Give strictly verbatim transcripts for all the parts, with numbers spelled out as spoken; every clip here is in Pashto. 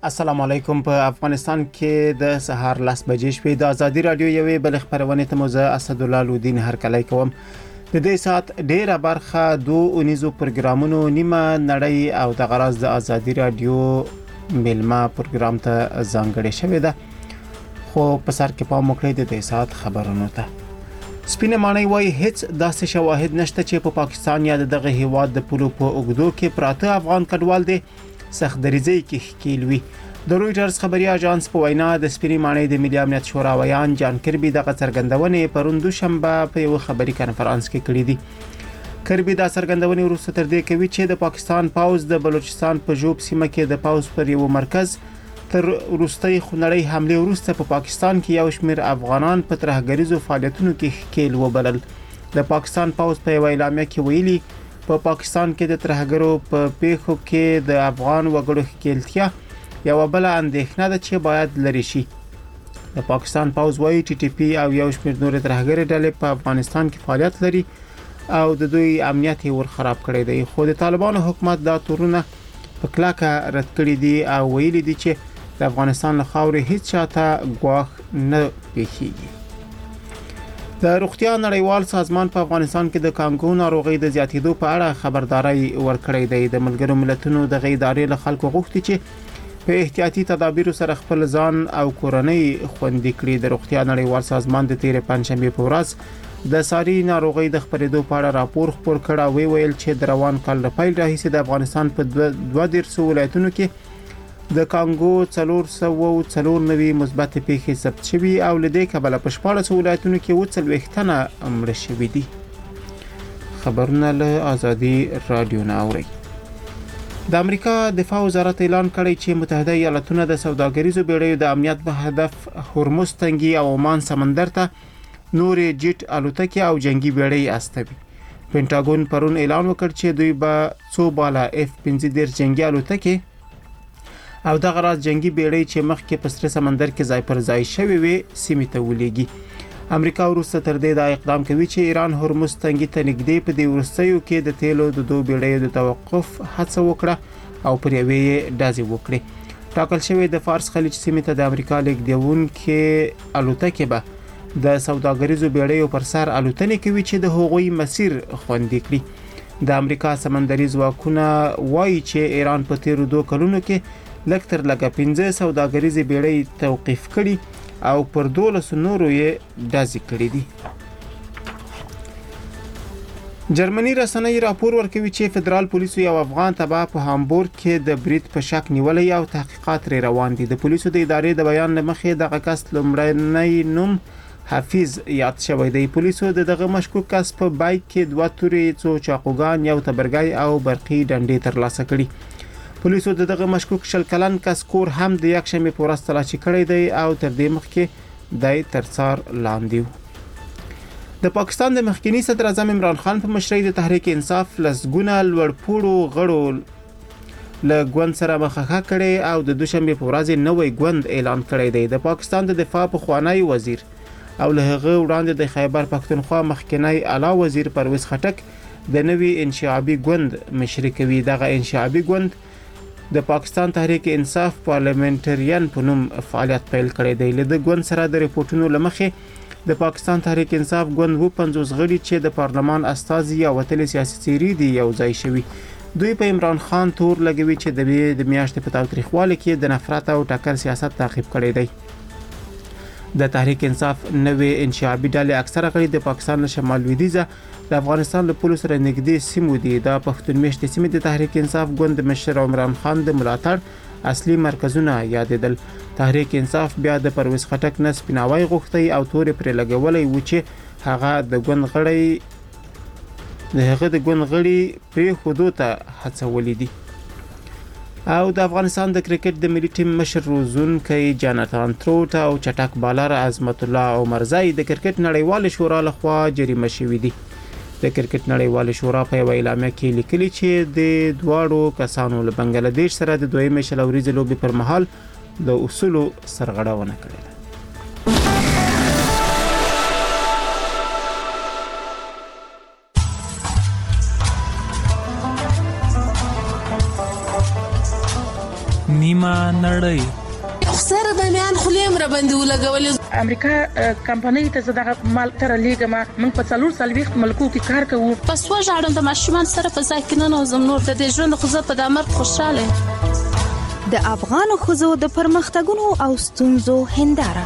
السلام علیکم. په افغانستان کې د سهار لس بجې شوې د ازادي رادیو یوې بل خبرونه ته موزه اسدالله لودین هرکلی کوم. د دې سات ډیره برخه دوه اونیزو پروګرامونو نیمه نړۍ او د غراز د ازادي رادیو ملما پروګرام ته ځانګړې شوې ده. خو په سر کې پام وکړئ د دې سات خبرونو ته. سپینه مانی وای هیڅ داسې شواهد نشته چې په پا پاکستان یا دغه هیواد د پولو په اوګدو کې پراته افغان کډوال دي سخت دریزي کې ښکیل وي. د رويټرز خبري اژانس په وینا د سپینې مانی د ملي امنیت شورا ویان جان کربي دغه څرګندونې پرون دوشنبه په یو خبري کانفرنس کې کړې دي. کربي دا څرګندونې وروسته تر دې کوي چې د پاکستان پاوز د بلوچستان په جوب سیمه کې د پاوز پر یو مرکز تر وروستۍ خونړۍ حمله وروسته په پاکستان کې یو شمېر افغانان په ترهګریزو فعالیتونو کې ښکیل وبلل. د پاکستان پاوز په یو اعلامیه کې ویلي په پا پاکستان کې د ترهګرو په پیښو کې د افغان وګړو ښکیلتیا یو بل اندېښنه ده چې باید لري شي. د پاکستان پاوز وايي ټي ټي پی او یو شمېر نور ترهګر ډلې په افغانستان کې فعالیت لري او د دوی امنیت ور خراب کړی دی. خو د طالبانو حکومت دا تورونه په کلاکه رد کړی دي او ویلي دي چې د افغانستان له خاورې هیڅ چاته ګواښ نه پیښیږي. د روغتیا نړیوال سازمان په افغانستان کې د کانګو ناروغي د زیاتېدو په اړه خبرداري ورکړې ده. د ملګرو ملتونو د غیدارې له خلکو غوښتي چې په احتیاطي تدابیرو سره خپل ځان او کورنۍ خوندي کړي. د روغتیا نړیوال سازمان د تیرې پنځشنبه په ورځ د ساري ناروغي د خبرېدو په اړه راپور خپور کړ او ویل چې د روان کال د پیل راهیسې د افغانستان په دوه دیرش ولایتونو کې د کانګو څلور سوه څلور نوي مثبت پیښې ثبت شوي او لدې کبله په شپاړس ولایتونو کې اووه څلوېښت تنه مړه شوي دي. خبرونه له ازادي رادیو نه اورئ. د امریکا دفاع وزارت اعلان کړی چې متحده ایالاتونه د سوداګریزو بیړیو د امنیت په هدف هرمز تنګي او عمان سمندر ته نورې جیټ الوتکې او جنگي بیړۍ استوي. پینټاګون پرون اعلان وکړ چې دوی به څو بالا اف پنځه دېرش جنگي الوتکې او دغه راز جنگي بیړۍ چې مخکې په سره سمندر کې ځای پر ځای شوي وي سیمې ته ولېږي. امریکا وروسته تر دې دا اقدام کوي چې ایران هرمز تنګي ته نږدې په دې وروستیو کې د تیلو د دوه بیړیو د توقف هڅه وکړه او پر یوې ډزې وکړي. ټاکل شوی د فارس خلیج سیمې ته د امریکا لیږدونکې الوتکې به د سوداګریزو بیړیو پر سر الوتنې کوي چې د هغوی مسیر خوندي کړي. د امریکا سمندري ځواکونه وایي چې ایران په تیرو دوه کلونو کې لکتر لکه پنځه سوداګریزې بیړۍ توقیف کړي او پر دولس نورو یې ډزې کړې دي. جرمني رسنۍ راپور ورکوي چې فدرال پولیسو یو افغان تبع په هامبورګ کې د برید په شک نیولې او تحقیقات لري روان دي. د پولیسو د ادارې د بیان لمخې دغه کس لومړنی نوم حفیظ یاد شوی دی. پولیسو دغه مشکوک کس په بایک کې دوه تورې څو چاقوګان یو تبرګی او برقي ډنډې ترلاسه کړي. پولیسو دغه مشکوک شل کلن کس کور هم د یک شنبه په ورځ تلاشي کړی دی او تر دې مخکې د تر څار لاندې و. د پاکستان د مخکنی صدر اعظم عمران خان په مشرۍ د تحریک انصاف لسګونه لوړپوړو غړو له ګوند سره مخه کړي او د دوشنبه په ورځ نوې ګوند اعلان کړی دی. د پاکستان د دفاع پخوانی وزیر او له هغه وړاندې د خیبر پختونخوا مخکنی اعلی وزیر پرویز خټک د نوي انشعابي ګوند مشري کوي. دغه انشعابي ګوند د پاکستان تحریک انصاف پارلیمنټریان په نوم فعالیت پیل کړی دی. له د ګوند سره د ریپورتونو لمخې د پاکستان تحریک انصاف ګوند و پنځوس غړي چې د پارلمان استازي او وتلي سیاسي څیرې دي یو ځای شوي. دوی په عمران خان تور لګوي چې د د میاشتې په تاریخوالي کې د نفرت او ټکر سیاست تعقیب کړی دی. د تحریک انصاف نوې انشعابي ډلې اکثره غړي د پاکستان له شمال لویدیځه د افغانستان له پولو سره نږدې سیمو دي. د پښتون میشتې سیمې د تحریک انصاف ګوند مشر عمران خان د ملاتړ اصلي مرکزونه یادېدل. تحریک انصاف بیا د پرویز خټک نه سپیناوی غوښتي او تورې پرې لګولې و چې هغه د ګوند غړي د هغه د ګوند غړي پرې خودو ته هڅولې دي. او د افغانستان د کرکټ د ملي ټیم مشر روزونکی جاناتان تروټ او چټک بالر عظمت الله عمرزی د کرکټ نړیوال شورا لخوا جریمه شوي دي. د کرکټ نړیوال شورا په یو اعلامیه کې لیکلي چې د دواړو کسانو له بنگلاديش سره د دویمې شل ورځې لوبې پر مهال د اصولو سرغړونه کړې ده. نیمه نړۍ. سره د میان خلیم را باندې ولګولې. امریکا کمپنۍ ته زداغه مال تر لیګه ما موږ په څلور سال وخت ملکو کې کار کوو. پس وژاړم د ماشومان سره په ځای کې نه نوزم نور د دې ژوند خو زه په دامر خوشاله. د افغان خزو د پرمختګونو او ستونزو هنداره.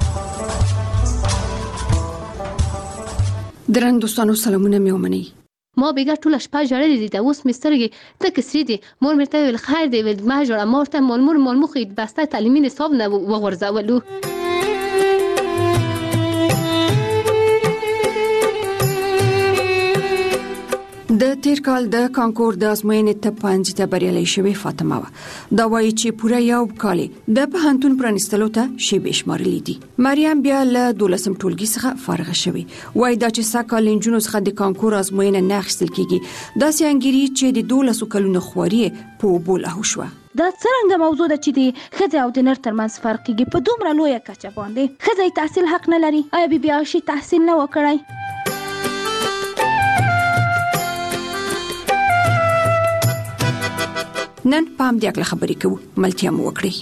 درن دوستانو سلامونه مې ومنئ. ما بیګه ټول شپه جړلې دي د اوس مسترګي ته کسری دي مور مرته ویل خیر دی ول ما جوړه مورته مول مور مول مخې بسته تعلیمي نصاب نه وغورځولو. د تیر کال د کانکور د ازموینې ته پنځه ته بریالي شوې فاطمه و دا وایي چې پوره یو کال د پوهنتون پرانستلو ته شی بشمارلې دي. مریم بیا له دولسم ټولګي څخه فارغ شوې وایي دا چې ساکال انجونو څخه د کانکور ازموینه نه اخیستل کیږي دا سیانګری چې د دولسو کلونو خواري په بوله شو. دا څنګه موضوع ده چې د ښځې او د نر ترمنځ فرق کیږي په دومره لویه کچه باندې؟ ښځې تحصیل حق نه لري؟ آیا بي بي عائشې تحصیل نه وکړای؟ نن پام دې اکل خبرې کوو ملتیا مو وکړي.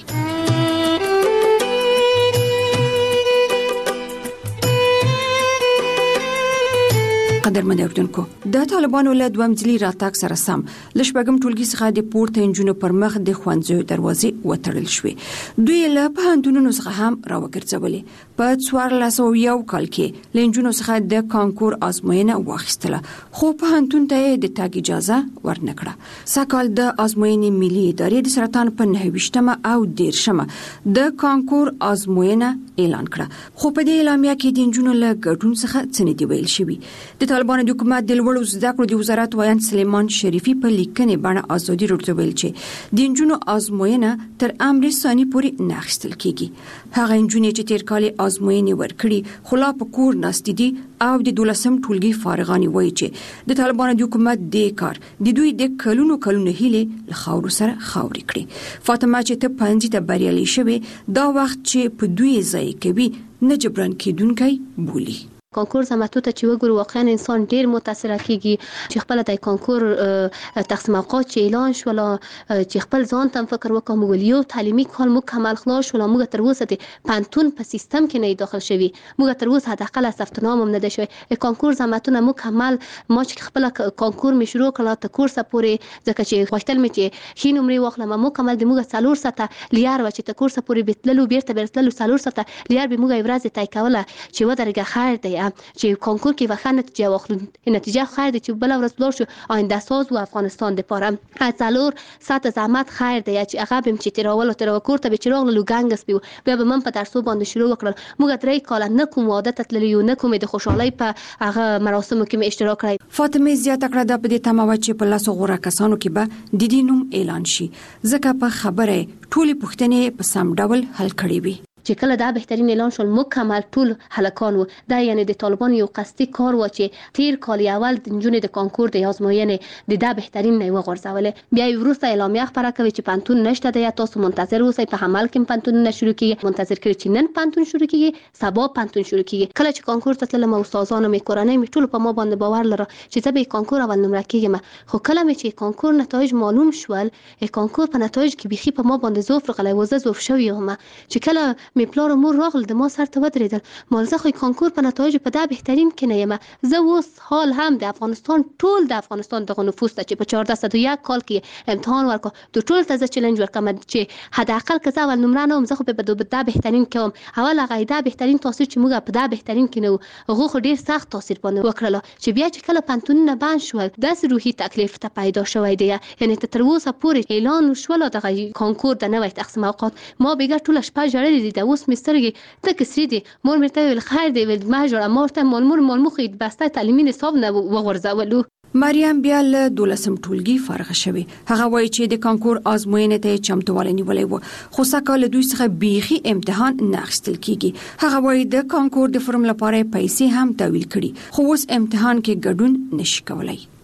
قدرمن اوردونکو د طالبانو له دوه مځلي راتګ سره سم لشبګم ټولګي څخه د پورته انجونو پر مخ د خوانځو دروازې وتړل شوې. دوی له پوهنتونونو څخه هم راوګرځولې. په څوارلس سوه یو کال کې لنجونو څخه د کانکور ازموینه واخیستله خو پوهنتون ته د تګ اجازه ورنکړه. ساکال د ازموینې ملي ادارې د سرطان په نهه ویشتمه او دیرشمه د کانکور ازموینه اعلان کړه خو په دې اعلامیه کې د انجونو له ګډون څخه څه نه دی ویل شوی. د طالبانو د حکومت د لوړو زده کړو د وزارت وایي سلیمان شریفي په لیکنې باندې ازادي راډیو ویل چې د انجونو ازموینه تر امر ثاني پورې نه اخیستل کیږي. هغه انجونې چې تیر کال ازموینې ورکړي خلا په کور ناستې دي او د دولسم ټولګي فارغانی وایي چې د طالبانو د حکومت د کار د دوی د کلونو کلونو هیله له خاور سره خاورې کړي. فاطمه چې ته پنځه ته بریالي شوه دا وخت چې په دوی ځای کوي نه جبران کیدونکي بولی. کانکور زماتو ته چې وګورو واقعا انسان ډیر متاثر کیږي چې خپل د کانکور تقسیم اوقات چې اعلان شول چې خپل ځان ته فکر وکړو موږ یو تعلیمي کال مکمل خلاص شول موږ تر اوسه د پانتون په سیستم کې نه داخل شوی موږ تر اوسه حداقل ثبت نام هم نه ده شوی. کانکور زماتو نه مکمل ما چې خپل کانکور می شروع کړه ته کورسه پورې ځکه چې خوښتل می چې هی نمرې واخلم مکمل د موږ څلور ساعته لیار و چې ته کورسه پورې بیتللو بیرته بیرتللو څلور ساعته لیار به موږ ورځ تای کوله چې و درګه خیر دی چې کانکور کې وخت نتیجه واخلو نتیجه خیر دی چې بل ورځ بلور شو آینده ساز و افغانستان د پاره څلور ساعت زحمت خیر دی چې هغه بم چې تیرول او تر کور ته به چراغ لو ګنګس بیا بیا به من په درسو باندې شروع وکړل موږ درې کال نه کوم عادت تللی نه کوم د خوشحالي په هغه مراسمو کې اشتراک کړی. فاطمه زیاته کړه د په دې تمه چې په لاسو غوړه کسانو کې به د دینوم اعلان شي ځکه په خبره ټولې پوښتنې په سم ډول حل کړي وي. چې کله دا بهترین اعلان شول مکمل ټول هلکان وو دا یعنی د طالبان یو قصدي کار و چې تیر کال اول د جنونې د کانکور د ازموینې د دا بهترین نه وغورځولې بیا وروسته اعلامیه خبره کوي چې پانتون نشته دی تاسو منتظر اوسئ په عمل کې پانتون نه شروع کیږي منتظر کړئ چې نن پانتون شروع کیږي سبا پانتون شروع کیږي. کله چې کانکور ته تلم استادانو می کورنۍ می ټول په ما باندې باور لره چې زه به کانکور اول نمره کیږم خو کله می چې کانکور نتایج معلوم شول کانکور په نتایج کې بيخي په ما باندې زوف غلې وزه زوف شو یم چې کله می پلار مور راغل د ما سر ته ودرېدل مال زه خو کانکور په نتایج په دا بهترین کې نه یم زه اوس حال هم د افغانستان ټول د افغانستان دغه نفوس ته چې په چهارده سوه و یک کال کې امتحان ورکړ د ټول ته زه چیلنج ورکړم چې حد اقل که زه اول نمره نه وم زه خو به دا بهترین کوم اول هغه دا بهترین تاثیر چې موږ په دا بهترین کې نه هغه خو ډیر سخت تاثیر باندې وکړل چې بیا چې کله پانتونونه بند شول داسې روحي تکلیف ته پیدا شوی دی یعنی تر اوسه پورې اعلان شول دغه کانکور د نوې تقسیم اوقات ما بیګه ټول شپه جړلې دي د اوس مسترګي ته کسری دي مور مرته ویل خیر دی ول ما جوړه مورته مول مور مول مخې بسته تعلیمي نصاب نه وغورځولو. مریم بیا له دولسم ټولګي فارغ شوه. هغه وایي چې د کانکور ازموینې ته چمتووالی نیولې و خو ساکال دوی څخه بیخي امتحان نه اخیستل کیږي. هغه وایي د کانکور د فرم لپاره پیسې هم تحویل کړي خو اوس امتحان کې ګډون نشي کولای.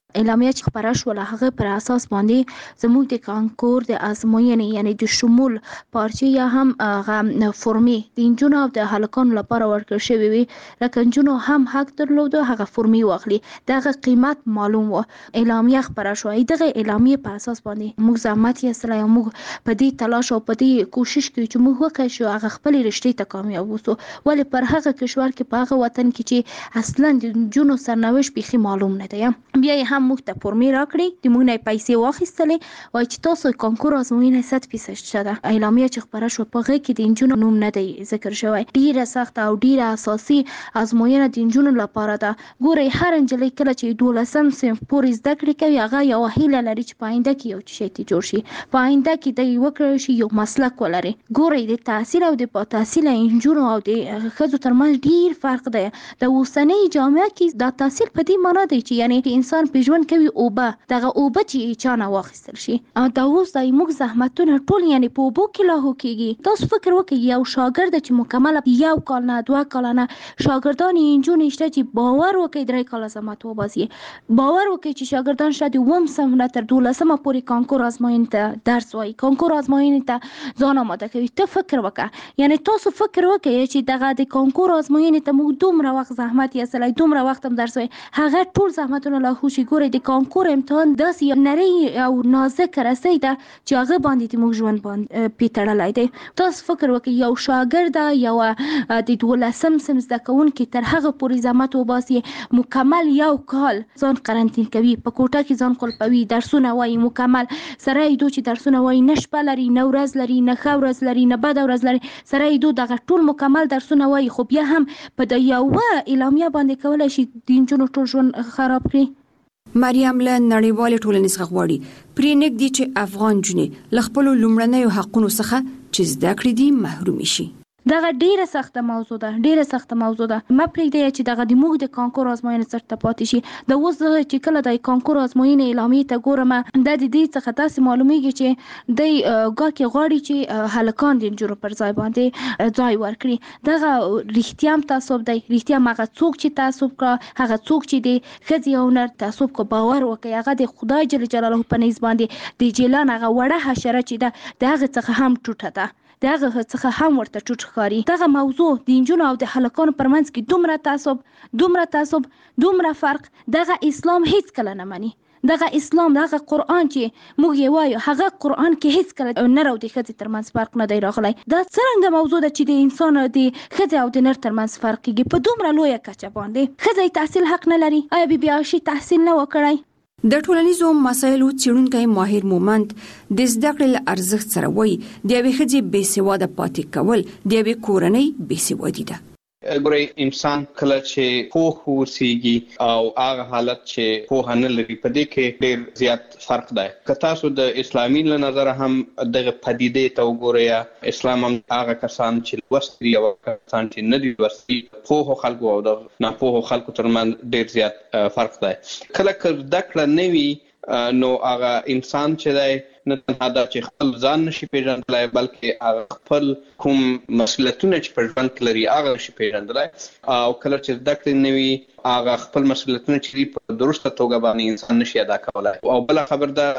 اعلامیه چې خپره شوله هغه پر اساس باندې زموږ د کانکور د ازموینې یعنی د شمول پارچې یا هم هغه فرمې د نجونو او د هلکانو لپاره ورکړل شوې وي، لکه نجونو هم حق درلوده هغه فرمې واخلي، دغه قیمت معلوم و. اعلامیه خپره شوه، دغه اعلامیه په اساس باندې موږ زحمت یې ایستلی او موږ په دې تلاش او په دې کوشش کوي چې موږ وکړو چې هغه خپلې رشتې ته کامیاب اوسو. ولې پر هغه کشور کې په هغه وطن کې چې اصلا د نجونو سرنوشت بیخي معلوم نه دی، بیا یې هم موږ ته فرمې راکړې، د موږ نه یې پیسې واخیستلې، وایي چې تاسو کانکور ازموینه صد فیصد شته. اعلامیه چې خپره شوه په هغې کې د نجونو نوم نه دی ذکر شوی. ډېره سخته او ډېره اساسي ازموینه د نجونو لپاره ده. ګورئ هر نجلۍ کله چې دولسم صنف پورې زده کړې کوي هغه یوه هیله لري چې په آینده کې یو شی ته جوړ شي، په آینده کې دی وکړی شي یو مسلک ولري. ګورئ د تحصیل او د با تحصیله نجونو او د ښځو ترمنځ ډېر فرق دی. د اوسنۍ جامعه کې دا تحصیل په دې معنا دی چې یعنې انسان په ژوند کوي اوبه، دغه اوبه چې چا نه واخیستل شي. دا اوس دی موږ زحمتونه ټول یعنې په اوبو کې لاهو کېږي. تاسو فکر وکړئ یو شاګرد چې مکمله یو کال نه دوه کاله نه شاګردان نجونې شته چې باور وکړئ درې کاله زحمت وباسي، باور وکړئ چې شاګردان شته د اووم صنف نه تر دولسمه پورې کانکور ازموینې ته درس وایي، کانکور ازموینې ته ځان آماده کوي. ته فکر وکړه، یعنې تاسو فکر وکړئ چې دغه د کانکور ازموینې ته موږ دومره وخت زحمت یې ایستلی، دومره وخت هم درس وایي، هغه ټول زحمتونه لاهو شي. ګورئ د کانکور امتحان داسې یو نرۍ او نازک رسۍ ده چې هغه باندې د موږ ژوند باندې پې تړلی دی. تاسو فکر وکړئ یو شاګرده یوه د دولسم صنف زده کوونکي تر هغه پورې زحمت وباسي، مکمل یو کال ځان قرنطین کوي، په کوټه کې ځان قلپوي، درسونه وایي مکمل، سره یې دو چې درسونه وایي نه شپه لري نه ورځ لري نه ښه ورځ لري نه بده ورځ لري، سره یې دو دغه ټول مکمل درسونه وایي، خو بیا هم په د یوه اعلامیه باندې کولی شي د نجونو ټول ژوند خراب کړي. مریم له نړیوالې ټولنې څخه غواړي پرې نږدې چې افغان نجونې له خپلو لومړنیو حقونو څخه چې زده کړې دي محرومې شي. دغه ډیره سخته موضوع ده، ډیره سخته موضوع ده. ما پرېږدی چې دغه د موږ د کانکور ازموینې سرته پاتې شي. د اوس دغه چې کله د کانکور ازموینې اعلامیې ته ګورم دا د دې څخه داسې معلومیږي چې دی ګواکې غواړي چې هلکان د نجونو پر ځای باندې ځای ورکړي. دغه رښتیا هم تعصب دی، رښتیا هم هغه څوک چې تعصب کړه، هغه څوک چې د ښځې او نر تعصب کو باور وکړي، هغه د خدای جل جلاله په نزد باندې د جیلان هغه وړه حشره چې ده د هغې څخه هم ټوټه ده، د هغه څخه هم ورته ټوټ ښکاري. دغه موضوع د نجونو او د هلکانو پر منځ کې دومره تعصب دومره تعصب دومره فرق دغه اسلام هیڅ کله نه مني. دغه اسلام دغه قرآن چې موږ یې وایو هغه قرآن کې هیڅ کله نر او د ښځې ترمنځ فرق نه دی راغلی. دا څرنګه موضوع ده چې د انسان د ښځې او د نر ترمنځ فرق کېږي په دومره لویه کچه باندې. ښځه تحصیل حق نه لري، آیا بې بي عایشې تحصیل نه وکړی؟ د ټولنیزو مسایلو څېړونکی ماهر مومند د زده کړې له ارزښت سره وایي د یوې ښځې بېسواده پاتې کول د یوې کورنۍ بېسوادي ده. ګورئ انسان کله چې پوه اوسېږي او هغه حالت چې پوهه نه لري په دې کې ډېر زیات فرق دی. که تاسو د اسلامي له نظره هم دغه پدیدې ته وګورئ، اسلام هم هغه کسان چې لوستي او کسان چې نه دي لوستي، پوهو خلکو او د ناپوهو خلکو ترمنځ ډېر زیات فرق دی. کله که زده کړه نه وي نو هغه انسان چې دی نه تنها دا چې خپل ځان نشي پیژندلی بلکې هغه خپل کوم مسؤلیتونه چې په ژوند کې لري هغه نشي پیژندلی، او کله چې زده کړې نه وي هغه خپل مسؤلیتونه چې دي په درسته توګه باندې انسان نشي ادا کولی. او بله خبر ده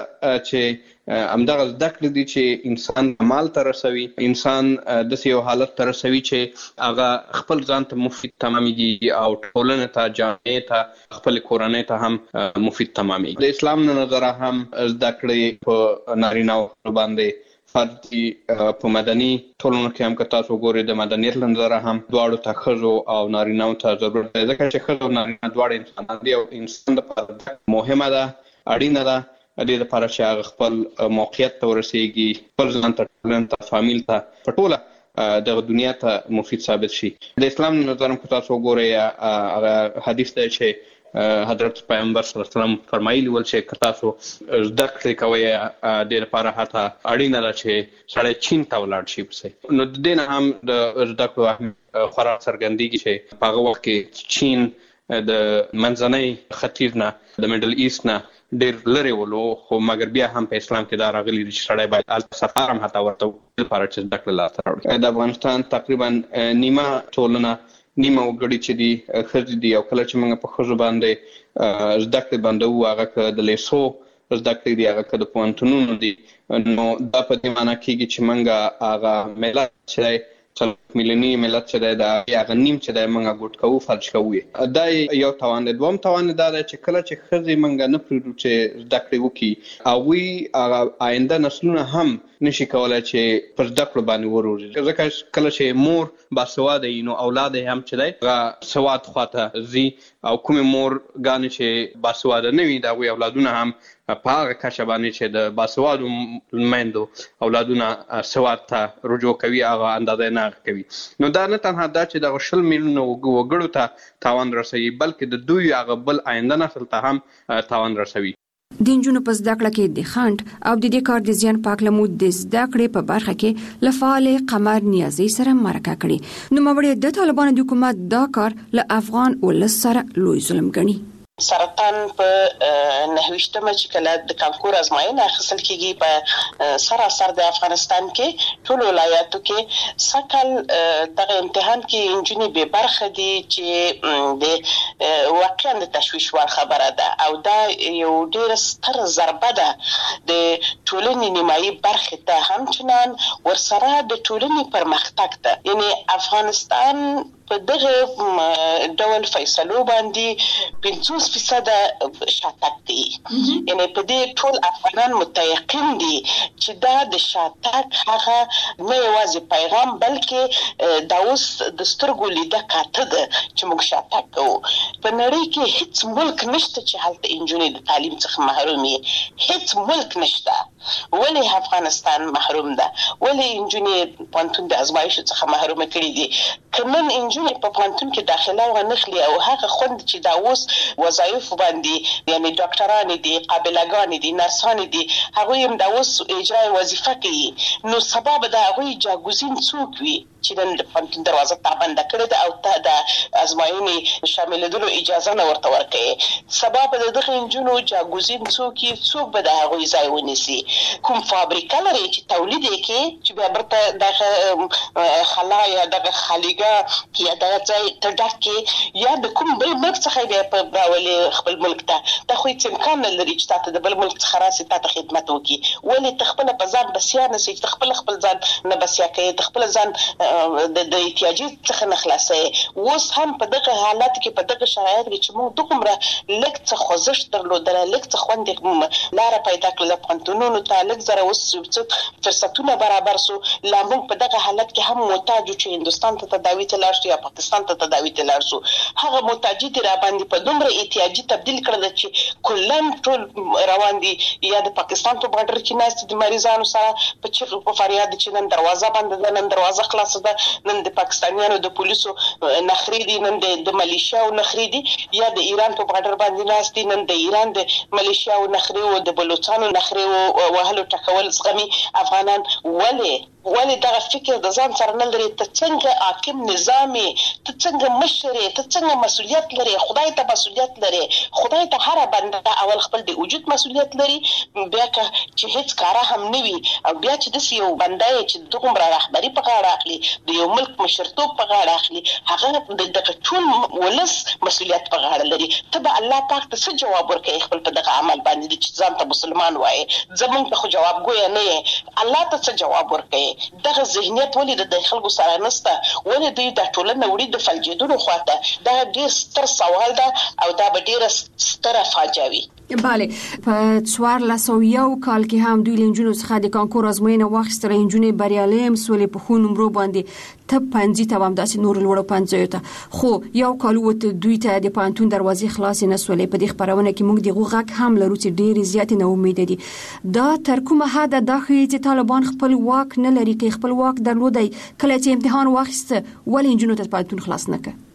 چې همدغه زده کړې دي چې انسان کمال ته رسوي، انسان داسې یو حالت ته رسوي چې هغه خپل ځان ته مفید تمامېږي او ټولنې ته، جامعې ته، خپل کورنۍ ته هم مفید تمامېږي. د اسلام له نظره هم زده کړې په نارینه‌و باندې فرض دي. په مدني ټولنو کې هم که تاسو وګورئ د مدنیت له نظره هم دواړو ته ښځو او نارینه‌و ته ضرورت دی، ځکه چې ښځو او نارینه دواړه انسانان دي او انسان لپاره مهمه ده، اړینه ده د دې لپاره چې هغه خپل موقعیت ته ورسېږي، خپل ځان ته، ټولنې ته، فامیل ته، په ټوله دغه دنیا ته مفید ثابت شي. د اسلام له نظره هم که تاسو وګورئ هغه حدیث دی چې حضرت پیغمبر صلی الله علیه وسلم فرمایلی ول چې که تاسو زده کړې کوئ د دې لپاره حتی اړینه ده چې سړی چین ته ولاړ شي پسې. نو د دې نه هم د زده کړو اهمیت خورا څرګندېږي چې په هغه وخت کې چین د منځنۍ ختیځ نه، د میډل ایست نه ډېر لرې ولو، خو مګر بیا هم په اسلام کې دا راغلي دي چې سړی باید هلته سفر هم حتی ورته لپاره چې زده کړې لاسته راوړي. د افغانستان تقریبا نیمه ټولنه نیمه وګړي چې دي ښځې دي او کله چې موږ په ښځو باندې زده کړې باندې هغه که د لیسو زده کړې دي هغه که د پوهنتونونو دي نو دا په دې معنی کېږي چې موږ هغه ملت چې دی څلور میلیوني ملت چې دی د هغه نیم چې دی موږ ګوټ کوو فلج کوو. دا یو تاوان دی. دویم تاوان دا دی چې کله چې ښځې موږ نه پرېږدو چې زده کړې وکړي هغوی هغه آینده نسلونه هم نشي کولی چې پر زده کړو باندې وروزي. ځکه کله چې مور باسواده وي نو اولاد یې هم چې دی هغه سواد خواته ځي او کومې مورګانې چې باسواده نه وي د هغوی اولادونه هم په هغه کچه باندې چې د باسوادو میندو اولادونه سواد ته رجوع کوي هغه اندازه نه کوي. نو دا نه تنها دا چې دغه شل میلیونه وګړو ته تاوان رسوي بلکې د دوی هغه بل آینده نسل ته هم تاوان رسوي. د نجونو په زده کړه کې د خنډ او د دې کار د زیان پاک لمود د زده کړې په برخه کې له فعال قمر نیازي سره مرکه کړي. نو مړی د طالبانو د حکومت دا کار له افغان ولس سره لوی ظلم ګڼي. سرطان په نهویشتمه چې کله د کانکور ازمایښت اخیستل کېږي په سراسر د افغانستان کې ټول ولایاتو کې سکل دغه امتحان کې انجینی به برخه دي چې د واقعا د تشویش وړ خبره ده او دا یو ډېر ستر ضربه ده د ټولنې نیمایي برخه ته همچنان ورسره د ټولنې پرمختګ ته یعنی افغانستان په دغه ډول فیصلو باندې پنځوس فیصد شاتګ دي. یعنی په دې ټول افغانان متيقن دي چې دا د شاتګ هغه نه یوازې پیغام بلکې دا اوس د سترګو لیده کاته ده چې موږ شاتګ کوو. په نړۍ کې هیڅ ملک نشته چې هلته انجونې د تعلیم څخه محروم وي. هیڅ ملک نشته. ولې افغانستان محروم ده؟ ولې انجونې پوهنتون د ازمایښت څخه محروم کړي دي؟ کنن انجونې په پوهنتون کې داخله ونخلي او هغه خوند چې دا اوس وظایف باندې یعنی ډاکټران دي قابلګان دي نرسان دي هغه هم دا اوس اجرا وظیفه کوي نو سبب دا هغه جاګوزین څوک وي چې د پوهنتون دروازه تابند کړي ده او ته د ازمایښت شاملېدلو اجازه نه ورته ورکړي. سبب د دغه انجونو جاګوزین څوک یې څوک به د هغه ځای ونیسي. کوم فابریکه لري چې تولید کوي چې بیا برته د خلا یا د خالیګه یا د ځای ته ډکه یا د کوم بل ملک څخه بیا په راولي خپل ملک ته د خو هیڅ امکان نه لري چې تاسو د بل ملک څخه راسي تاسو خدمت وکړي. ولې تخپل په ځان بسیا نه سي تخپل خپل ځان نه بسیا کوي تخپل ځان د د احتیاجي څخه نه خلاصي. اوس هم په دغه حالت کې په دغه شرایط کې چې موږ دومره لږ څه خوځښت درلودل لږ څه خوند لار پیدا کړل پوهنتونونو ته لږ زره اوس فرصتونه برابر سو لا موږ په دغه حالت کې هم محتاج چې هندستان ته تداوی ته لاړ شو یا پاکستان ته تداوی ته لاړ شو. هغه محتاجي را باندې په دومره احتیاجي تبدیل کړل چې کلن ټول روان دي یا د پاکستان په بارډر کې ناست دي مریضانو سره په چیغو په فریاد چې نن دروازه بند ده نن دروازه خلاصه ده نن د پاکستانیانو د پولیسو نخري دي نن د ملیشیاو نخري دي یا د ایران په بارډر باندې ناست دي نن د ایران د ملیشیاو نخري او د بلوچستان نخري او وهلو ټکول زغمي افغانان. ولې ولې دا فکر د ځان سره نه لري ته څنګه حاکم نظامي ته څنګه مشري ته څنګه مسؤلیت لري خدای ته مسؤلیت لري خدای ته هر بنده اول خپل د وجود مسؤلیت لري بیا که چې هیڅ کار هم نه وي او بیا چې د یو بنده چې دغه رهبری په غاړه اخلي د یو ملک مشرتوب په غاړه اخلي هغه د ټول ولس مسؤلیت په غاړه لري. ته به الله پاک ته څه جواب ورکړي خپل په دغه عمل باندې چې ځان ته مسلمان وایي زمونږ ته خو جواب ګویا نه یې الله ته څه جواب ورکړي. دغه ذهنیت ولې د خلکو سره نشته ولې دوی د ټولنې وړي د فلجیدونو خواته دا ډېر ستر سوال ده او دا به ډېره ستره فاجعه وي. بله په څوارلس سوه یو کال کې هم دوی له نجونو څخه د کانکور ازموینه واخیستله. نجونې بریالۍ هم سولې په ښو نمرو باندې ته پنځي ته هم داسې نورو لوړو پنځیو ته خو یو کال ووته دوی ته د پوهنتون دروازې خلاصې نه سولې. په دې خپرونه کې موږ د هغو غږ هم لرو چې ډېرې زیاتې ناامیده دي. دا تر کومه حده دا ښیي چې طالبان خپل واک نه لري که خپل واک درلودی کله چې امتحان واخیسته ولې نجونو ته پوهنتون خلاص نه کړ؟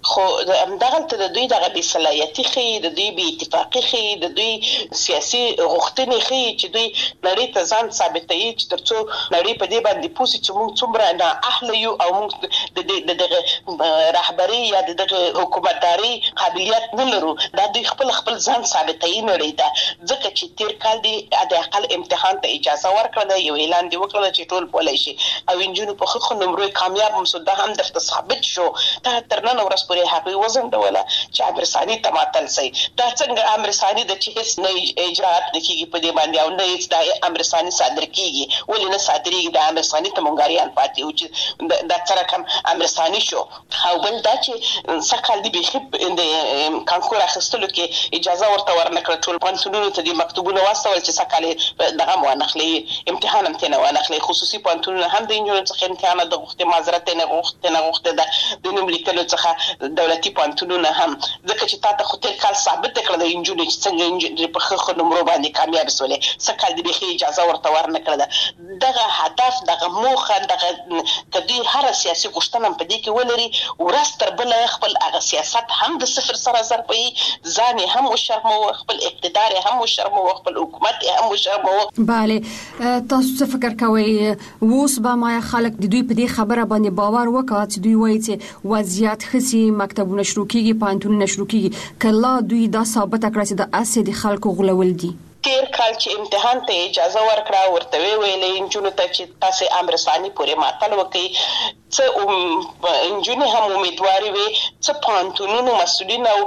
خو همدغه د دوی دغه بې صلاحیتي ښیي، د دوی بې اتفاقي ښیي، د دوی سیاسي غوښتنې ښیي چې دوی نړۍ ته ځان ثابتوي چې تر څو نړۍ په دې باندې پوه شي چې موږ څومره نااهله یو او موږ د دغه رهبري یا د دغه حکومتداري قابلیت نه لرو. دا دوی خپل خپل ځان ثابتوي نړۍ ته، ځکه چې تیر کال دی د اقل امتحان ته اجازه ورکړه، یو اعلان دی وکړل چې ټول بولای شي او انجونو په خخ نمرې کامیاب هم سود هم درته ثابت شو. ته تر نن ورځ پورې هغه وزن ډوله چې امرساني تماتل سي. دا څنګه امرساني د چې هیڅ نه اجرات نکېږي په دې باندې او نه هیڅ د امرساني صادر کیږي، ولې نه صادرېږي؟ د امرساني ته مونږاریان پاتې او چې دا سره کم امرساني شو. او بل دا چې سکهال دی به د کانکور اخیستلو کې اجازه ورته ورنکړه، ټول پانتونونو ته د مکتوبونو واستول چې سکهال دغه وانخلي، امتحان هم تنه وانخلي. خصوصي پانتونونه هم د انجونو څخه امتحان د غوښتنې معذرت نه غوښتنه نه غوښته ده د نوم لیکلو څخه دولتي پانتونونه هم، ځکه چې تاسو خو تیر کال ثابت کړل د انجونو چې څنګه انجونو په خخ نمرو باندې کامیاب شولې، سکهال دی به اجازه ورته ورنکړه. دغه هدف دغه موخه دغه کدي هر سیاسي غوښتنه په دې کې ولري ورستر بل خپل هغه سیاست هم د صفر سره ضربي ځان هم وشرمو، خپل اقتدار هم وشرمو، خپل حکومت هم وشرمو. bale تاسو څه فکر کوئ اوس به ما خلک د دوی په دې خبره باندې باور وکړي چې دوی وایي چې وضعیت خسي مکتبونه شروع کیږي پانتونونه شروع کیږي کله دوی دا ثابت کړي چې د اسې د خلکو غلول دي؟ تیر کال چې امتحان ته اجازه ورکړه ورته ویلې انجونو ته چې تاسو امرساني پورې ماتل وکړي، څه انجونی هم امیدواري وي، څه پانتونونو مسؤلین او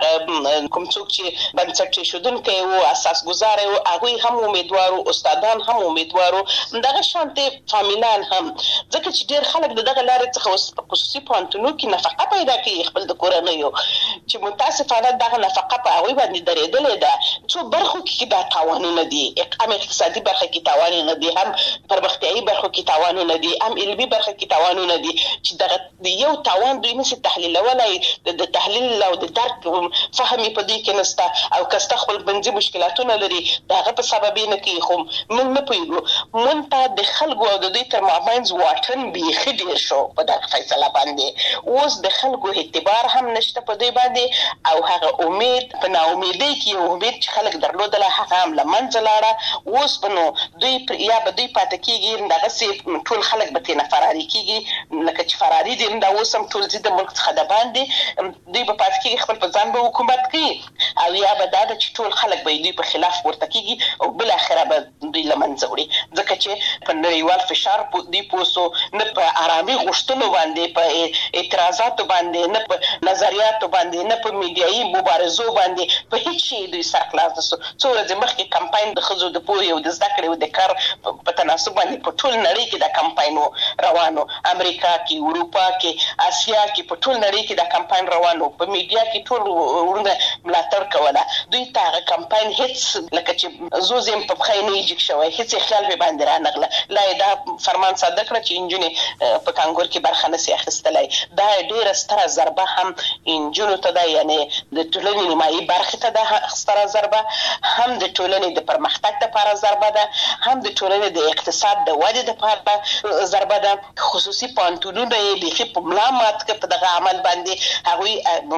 کوم څوک چې بنسټ شودونکي او اساس گزار او هغه هم امیدوارو، استادان هم امیدوارو، دغه شانته فامیلان هم، ځکه چې ډیر خلک دغه لارې څخه خصوصي پانتونو کې نفقه پیدا کوي خپل د کورنیو، چې متاسفانه دغه نفقه په هغه باندې درېدلې ده. څو برخو کې دا تاوانونه دي، هم اقتصادي برخه کې تاوانونه دي، هم پرمختیایي برخه کې تاوانونه دي، هم علمي برخه کې تاوانونه دي چې دغه یو تاوان دوی نشي تحلیلولای، د تحلیل او د درک فهمي په دې کې نسته او کسته خپل بنځي مشکلاتونه لري دغه په سبب نه کې خو موږ نه پوهیږو. مونږ ته د خلکو او د دوی تر مابین واټن بیخي ډیر شو په دغه فیصله باندې. اوس د خلکو اعتبار هم نشته په دوی باندې او هغه امید په ناامیدۍ کې یو امید چې خلک درلودله هغه هم لمنځه لاړه. اوس بنو دوی یا به دوی پاتې کېږي دغه سي ټول خلک به تنه فراری کېږي لکه چې فراری دي دا اوس هم ټول زیاده ملک څخه د باندې دوی په پاتې کې خپل په ځان به حکومت کوي او یا به دا چې ټول خلک به دوی په خلاف ورته کېږي او بل اخره به دوی لمنځه وړي، ځکه چې په نړیوال فشار دی پوسو نه په آرامي غوښتنو باندې په اعتراضاتو باندې نه په نظریاتو باندې نه په میډیایي مبارزو باندې په هیڅ شي دوی سر خلاص نشو. څو ورځې مخکې کمپاین د ښځو د پوهې او د زده کړې او د کار په تناسب باندې په ټول نړۍ کې دا کمپاین روانو، امریکا کې، اروپا کې، اسیا کې، په ټول نړۍ کې دا کمپاین روانو، په میډیا کې ټول ورونه ملاتړ کوله. دوی ته کمپاین هیڅ لکه چې زوزم په خای نه یې شوی هیڅ خیال به باندې را نغله لا دا فرمان صادر کړ چې انجونی په کانګور کې برخه نه سي اخیستلای. دا ډیره ستره ضربه هم انجونو ته ده، یعنی د ټولنې نیمایي برخه ته ده ستره ضربه، هم د ټولنې د پرمختګ لپاره ضربه ده، هم د ټولنې د اقتصاد د ودې لپاره ضربه ده. خصوصي پانتونونه یې بيخي په ملامت کې په دغه عمل باندې هغه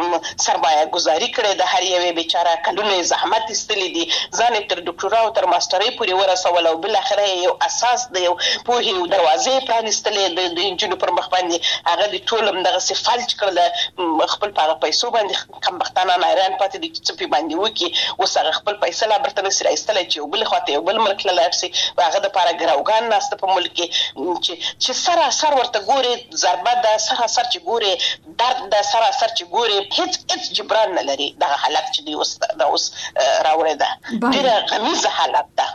سرمایه گذاري کړې د هر یوې بیچاره کلونه زحمت استلې دي، ځان تر ډاکټورا او تر ماسترۍ پورې ورسول او بل اخره یو اساس دی یو پوهې او دروازې پرانستلې د انجونو پر مخ باندې هغه د ټولم دغه سفالج کړل خپل په پیسو باندې کم بختانه نایران پاتې دي چې په باندې وکی اوس هغه خپل پیسې لا برته نسره استلې چې بل خواته یو بل ملک لارسي هغه د پاره ګراوګان ناست په ملک کې چې چې سره سر ورته ګوري ضربه ده، سره سر چې ګوري درد ده، سره سر چې ګوري هیڅ هیڅ جبران نه لري. دا حالت چې دی اوس دا اوس راوړی ده ډیره غمیزه حالت ده.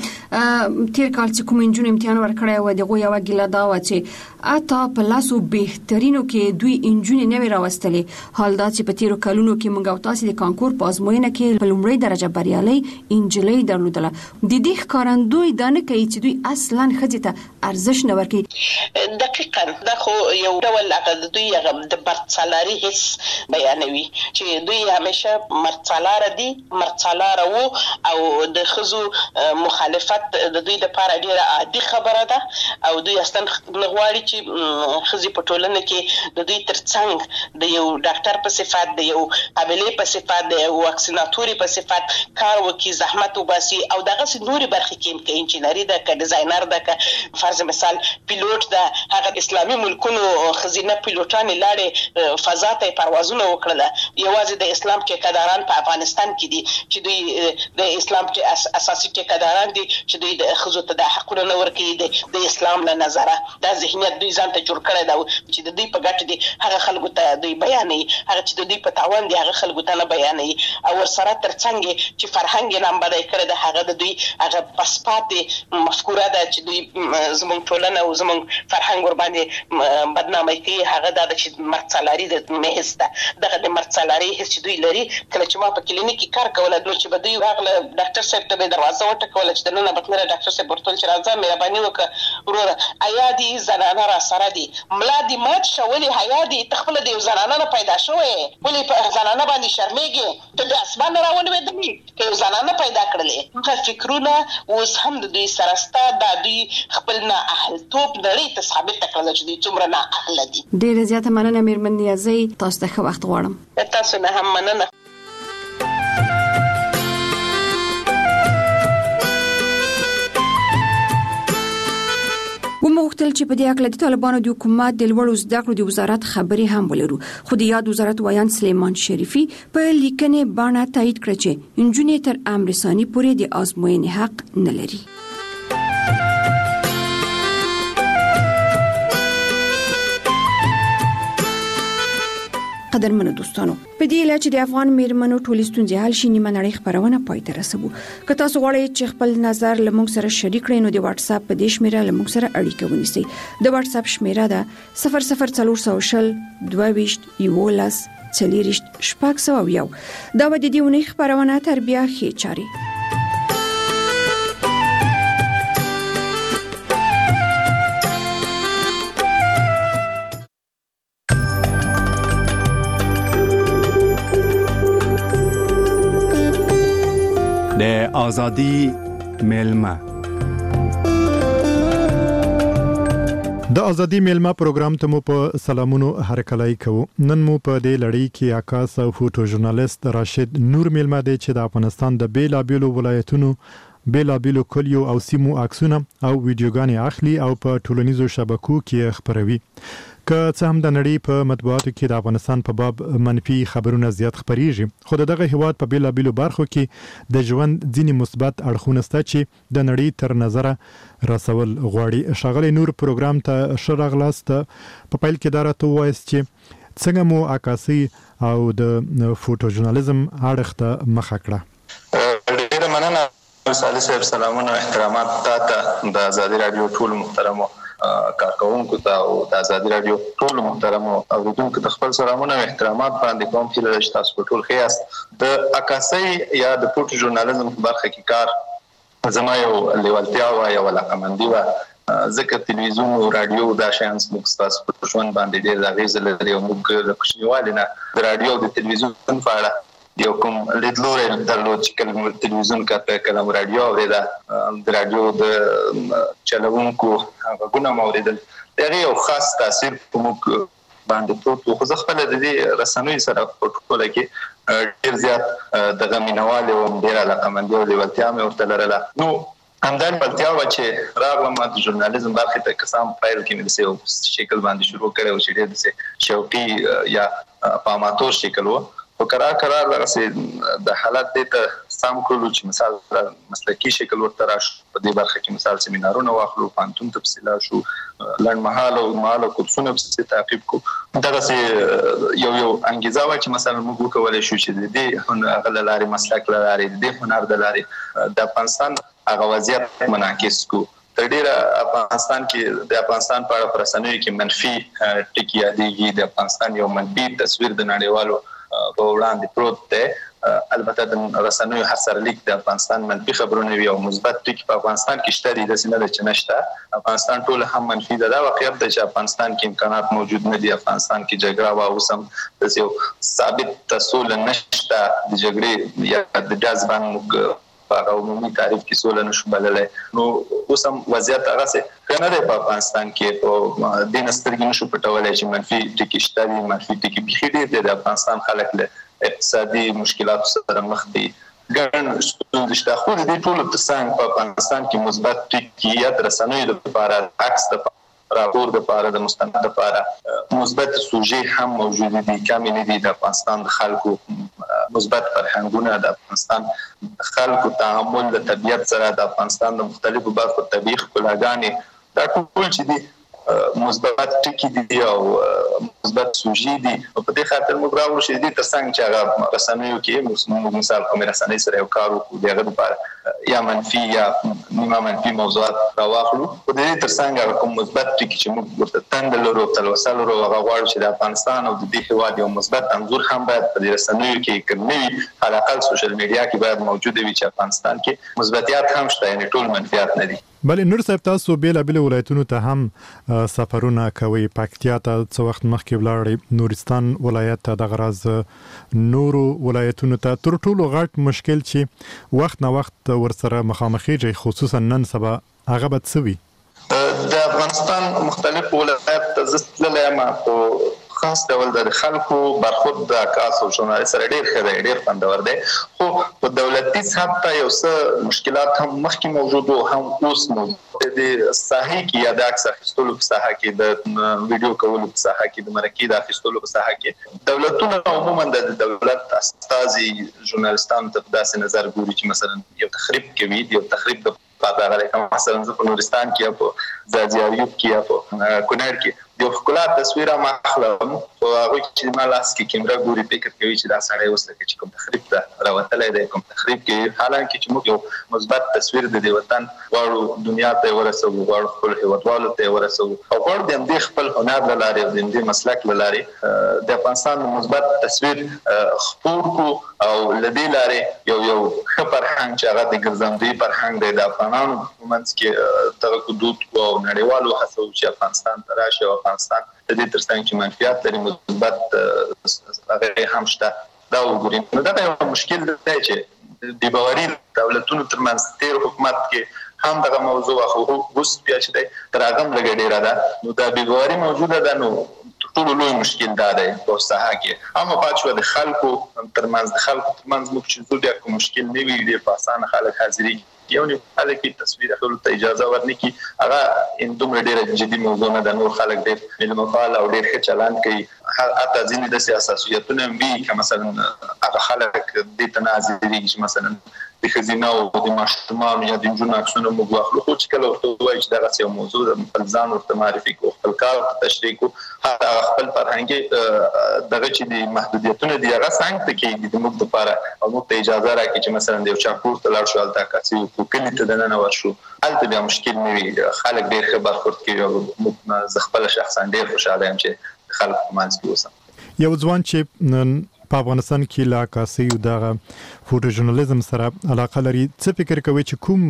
تیر کال چې کوم انجون امتحان ورکړی و دغه یو ګیله دا و چې اته په لاسو بهترینو کې دوی انجون نه وراوستلې، حال دا چې په تیرو کلونو کې موږ او تاسو د کانکور په ازموینه کې په لومړی درجه بریالي انجلۍ درلودله. د دې ښکارندوی دا نه کوي چې دوی اصلا ښځې ته ارزښت نه ورکوي. دقیقاً دا خو یو ډول هغه دوی هغه د مرڅلاري حس بیانوي چې دوی همیشه مرڅلار دي مرڅلار وو او د خزو مخالفت د دوی لپاره ډیره عادي خبره ده او دوی اصلا نغواړي چې خزي په ټولنه کې د دوی ترڅنګ د یو ډاکټر په صفات د یو قابلیت په صفات د یو واکسیناتوري په صفات کار وکړي زحمت وباسي او دغه نوري برخې کې کې انجینری ده ک ډیزاینر ده ک فرض مثال پیلوټ ده هغه اسلامي ملکونو خزینه پیلوټان لاړې فضا ته پروازونه وکړل یوازې د اسلام ټیکداران په افغانستان کې دي چې دوی د اسلام اساسي ټیکداران دي چې دوی د خزو ته د حقوقو نه ورکړي د اسلام له نظره دا ذهنیت دوی ځان ته جوړ کړی دا چې د دوی په ګټه دي هغه خلکو ته دوی بیانوي هغه چې د دوی په تاوان دي هغه خلکو ته نه بیانوي او ورسره ترڅنګ چې فرهنګ نام بدای کړی د هغه د دوی هغه پسپاتې مفکوره ده چې دوی زموږ ټولنه او زموږ فرهنګ ور باندې بدنامي کوي هغه د چې مرڅلاري د مهز ده دغه د مرڅلاري هیڅ دوی لري کله چې ما په کلینیک کې کار کوله نو چې به دوی هغه ډاکټر صاحب ته دروازه وټکوله چې دنه بتنه ډاکټر صاحب ورته چې راځه مهرباني وکړه وروره آیا دي زنانه را سره دي ملا دي مات شولې حیا دي تخپل د زنانه نه پیدا شوې ولې په زنانه باندې شرمېږي ته د اسمان راوړې دي که زنانه پیدا کړلې هغه فکرونه اوس هم د دوی سره ستا د دوی خپل نه اهلتوب نړۍ ته ثابت کړل چې دوی څومره نه اهل دي. ډېره زیاته مننه مېرمن نیازی تاسو ته ښه وخت غواړم. تاسو نه هم مننه. وموختل چې په دې اړه د طالبانو د حکومت د لوړو زده کړو د وزارت خبري هم ولرو خو د یاد وزارت وایان سلیمان شریفي په لیکنې باندې تایید کړ چې انجونې تر امر ثاني پورې د آزموینې حق نه لري. قدرمنو دوستانو په دې لاره چې د افغان میرمنو ټولې ستونزې حل شي نیمه نړۍ خبرونه پای ته رسوو که تاسو غواړئ چې خپل نظر لمونږ سره شریک کړئ نو د واتس اپ په دې شمیره لمونږ سره اړیکه ونیسئ. د واتس اپ شمیره ده صفر صفر څلور سوه شل دوه ویشت یولس څلوېښت شپږ سوه یو. دا به د دې اونۍ خبرونه تر بیا ښې چاري. د آزادی میلمه د آزادی میلمه پروګرام ته مو په سلامونو هرکلای کوو. نن مو په دې لړۍ کې عکاس او فوټو ژورنالیست راشد نور میلمه دی چې د افغانستان د بیلابیلو ولایتونو بیلابیلو کلیو او سیمو عکسونه او ویډیوګانې اخلي او په ټولنیزو شبکو کې خپروي. که څه هم د نړۍ په مطبوعاتو کې د افغانستان په باب منفي خبرونه زیات خپریږي خو دغه هیواد په بیلابیلو برخو کې د ژوند ځینې مثبت اړخونه شته چې د نړۍ تر نظره رسول غواړي. ښاغلی نور پروګرام ته ښه راغلاست. په پیل کې دا راته ووایاست چې څنګه مو عکاسي او د فوټو ژورنالیزم اړخ ته مخه کړه؟ ډېره مننه صالح صاحب. سلامونه احترامات تاسو د آزادي رادیو ټول محترمو کارکونکو ته او د آزادي رادیو ټول محترمو اوریدونکو ته خپل سلامونه او احترامات باندې کوم چې له تاسو ټول خیاست. د عکاسۍ یا د فوټو ژورنالیزم په برخه کې کار زما یو لیوالتیا او یو علاقمندي و ځکه تلویزیون او رادیو دا شیان موږ تاسو په ژوند باندې ډېر اغیز لري او موږ د کوچنیوالي نه د رادیو او د تلویزیون په اړه یو کوم لیدلوري درلود چې کله تلویزیون کاته کله رادیو اوریدا د رادیو د چلوونکو غوونه موریدل دغه یو خاص تاثیر په موږ باندې پروت خو ځکه په دې رسنوي سره په ټوله کې ډیر زیات د غمینوالو او ډیر علاقمندي او لیوالتیا مې ورته لرله. نو همدان بلتیا و چې راغلم د ژورنالیزم برخه ته قسم فایل کې مې څه شکل باندې شروع کړو چې ډېر څه شوقي یا پاماتور شکل و او کرا کرا راځي د حالت ته سم کولو چې مثال مسلکی شکل ورته راشو په دې برخه کې مثال سیمینارونه واخلو پانتون تفصیلات شو لړ محاله او مال کورسونه په تعقیب کو دا یو یو انګیزه و چې مثلا موږ کولای شو چې دې هنر لاري مسلک لاري دې هنر د لاري د افغانستان هغه وضعیت منعکس کو. تر ډیره افغانستان کې د افغانستان په اړه پرسنوي کې منفي ټکی یادېږي. د افغانستان یو منفي تصویر د نړیوالو په وړاندې پروت دی البته د رسنیو هر سره لیک د افغانستان منفي خبرونه وي او مثبت ټکي په افغانستان کې شته دي د سینه د چنشته افغانستان ټول هم منفي ده دا واقعیت دی چې افغانستان کې امکانات موجود نه دي افغانستان کې جګړه وا اوسم د یو ثابت تسول نشته د جګړې یا د جذبان په عمومي تعریف کې سول نشو بللای نو اوسم وضعیت هغه څه کنه دی په افغانستان کې او د نسترګې نشو پټولای چې منفي ټکي شته دي منفي ټکي بخې دي د افغانستان خلک له اقتصادي مشکلات سره مخ دي ګڼ ستونزې شته خو د دې ټولو ترڅنګ په افغانستان کې مثبت ټکي یا رسنیو لپاره عکس د راپور لپاره د مستند لپاره مثبت سوژې هم موجود دي کمی نه دي د افغانستان د خلکو مثبت فرهنګونه د افغانستان خلکو تعامل د طبیعت سره د افغانستان د مختلفو برخو طبيعي ښکلاګانې دا ټول چې دي مثبت ټکي دي او مثبت سوژې دي او په دې خاطر موږ راوړو چې دې ترڅنګ چې هغه رسنیو کې موږ مثال کوم رسنۍ سره یو کار وکړو دغه لپاره یا منفي یا نیمه منفي موضوعات راوړو په دې ترڅنګ هغه کوم مثبت ټکي چې موږ ورته تند لرو تلوسل لرو هغه غواړو چې د افغانستان او د دې هیواد یو مثبت انځور هم باید په دې رسنیو کې کومي حلقه سوشل میډیا کې باید موجود وي چې افغانستان کې مثبتيات هم شته یعنی ټول منفیات نه دي بل نور صاحب تاسو بیل بیل ولایتونو ته هم سفرونه کوي پکتیا ته څو وخت مخکې ولاړی نورستان ولایت ته د غراز نورو ولایتونو ته تر ټولو غټ مشکل چې وخت نه وخت ورسره مخامخېږي خصوصا نن سبا هغه به څه وي د افغانستان مختلف ولایت ته زستللی ما په خاص ډول د خلکو برخورد د عکاس او ژورنالیست سره ډېر ښه دی ډېر خوندور دی خو په دولتي سطح ته یو څه مشکلات هم مخکې موجود او هم اوس موجود دي ساحې کې یا د عکس اخیستلو په ساحه کې د ویډیو کولو په ساحه کې د مرکې د اخیستلو په ساحه کې دولتونه عموما د دولت استازي ژورنالیستانو ته داسې نظر ګوري چې مثلا یو تخریب کوي یو تخریب د پاتہ غلې کوم مثلا په نورستان کې په زاجاریوب کې یا په کونړ کې یو خلا تصویر ما خلم او هغه چې ما لاس کې کیمرا ګوري فکر کوي چې دا سړی اوس لکه چې کوم تخریب ته راوتلې ده کوم تخریب کې حالانکه چې موږ یو مثبت تصویر د دې وطن واړو دنیا ته ورسو واړو خپل هیوادوالو ته ورسو او ور د دې خپل هنر لاره د دې مسلک لاره د افغانستان مثبت تصویر خپور کو او لدی لاره یو یو خبر هنګ چې هغه د ګرځندوی فرهنګ د افغانانو ومنځ کې دغه حدود او نړیوالو هڅو چې افغانستان ته راشي او افغانستان د دې ترڅنګ چې منفیات لري مثبت هغه هم شته دا وګورئ نو دا یو مشکل دی چې د باوري دولتونو ترمنځ تیر حکومت کې هم دغه موضوع خو اوس بیا چې دی تر هغه لږ ډیره ده نو دا بیواري موجوده ده نو ټول لوی مشکل دا دی په ساحه کې اما پاتې د خلکو ترمنځ د خلکو ترمنځ موږ چې زو بیا کوم مشکل نه وي ډیر په اسانه خلک حاضري یو نه حاله کې تصویر اخلو ته اجازه ورنکي هغه ان دومره ډیره جدي موضوع نه د نور خلک ډیر علم فعال او ډیر ښه چلند کوي حتی ځینې د سیاستونه وی که مثلا هغه خلک د تنازلي چې مثلا د خزینه او د ماشومان یا د جنونو عکسونه موږ واخلو خو چې کله ورته وایي چې دغه یو موضوع د خپل ځان ورته معرفي کو خپل کار تشریح کو هغه خپل فرهنګي دغه چې د محدودیتونو دی هغه څنګه کې د موږ لپاره او موږ ته اجازه راکړي چې مثلا د یو چاپور ته لاړ شو الته کاسي کو کلی ته دننه ورشو الته بیا مشکل نه وي خلک ډېر ښه برخورد کوي او موږ زه خپل شخصا ډېر خوشاله یم چې خلک په منځ کې اوسم یو ځوان چې په افغانستان کې لا کاسي او دغه فوټو ژورنالیزم سره علاقه لري څه فکر کوي چې کوم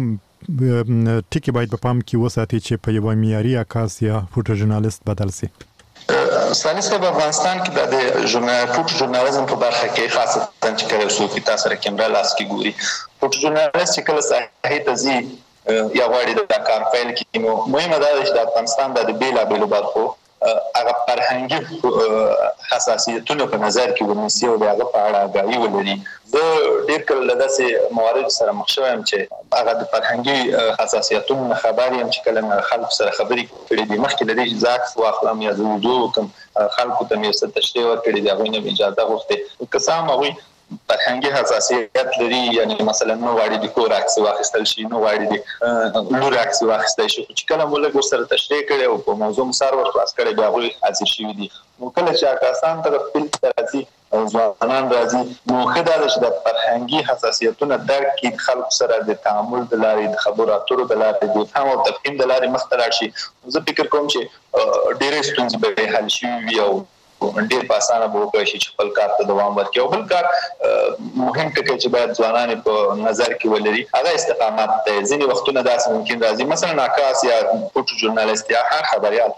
ټکی باید په پام کې وساتي چې په یو معیاري عکاس یا فوټو ژورنالیست بدل شي سالي صاحب افغانستان کې د ژورنالیزم ژورنالیزم په برخه کې خاصه چې کله څوک تاسو سره کیمرا لاس کې ګوري فوټو ژورنالیست چې کله صحیح تزي یا غواړي د کار فایل کې نو مهمه ده چې د افغانستان د بیلا بیلو برخو هغه فرهنګي حساسیتونه په نظر کې ونیسي او هغه په اړه آگاهي ولري زه ډېر کله داسې موارد سره مخ شوم چې هغه د فرهنګي حساسیتونو خبر یم چې کله خلکو سره خبرې کړې دي مخکې لري چې زاکس واخلم یا زه وډو کوم خلکو ته مې څه تشریح ورکړې دي هغه نه اجازه غوښتې که څه هم هغوی فرهنګي حساسیت لري یعنی مثلا نو واړي د کور عکس واخیستل شي نو واړي د لور عکس واخیستل شي چې کله موږ ورسره تشریح کړي او په موضوع مسار ور خلاص کړي بیا غوي حاضر شي دي نو کله چې عکاسان تر خپل راځي او ځوانان راځي نو خدای چې د فرهنګي حساسیتونو درک کې خلکو سره د تعامل د لارې د خبرو اترو د لارې د فهم او تفهیم د لارې مختلف شي زه فکر کوم چې ډېرې ستونزې به حل شي او ډېر په اسانه به وکړي چې خپل کار ته دوام ورکړي. او بل کار مهم ټکی چې باید ځوانان په نظر کې ولري هغه استقامت دی. ځینې وختونه داسې ممکن راځي مثلا عکاس یا فوټو ژورنالیست یا هر خبريال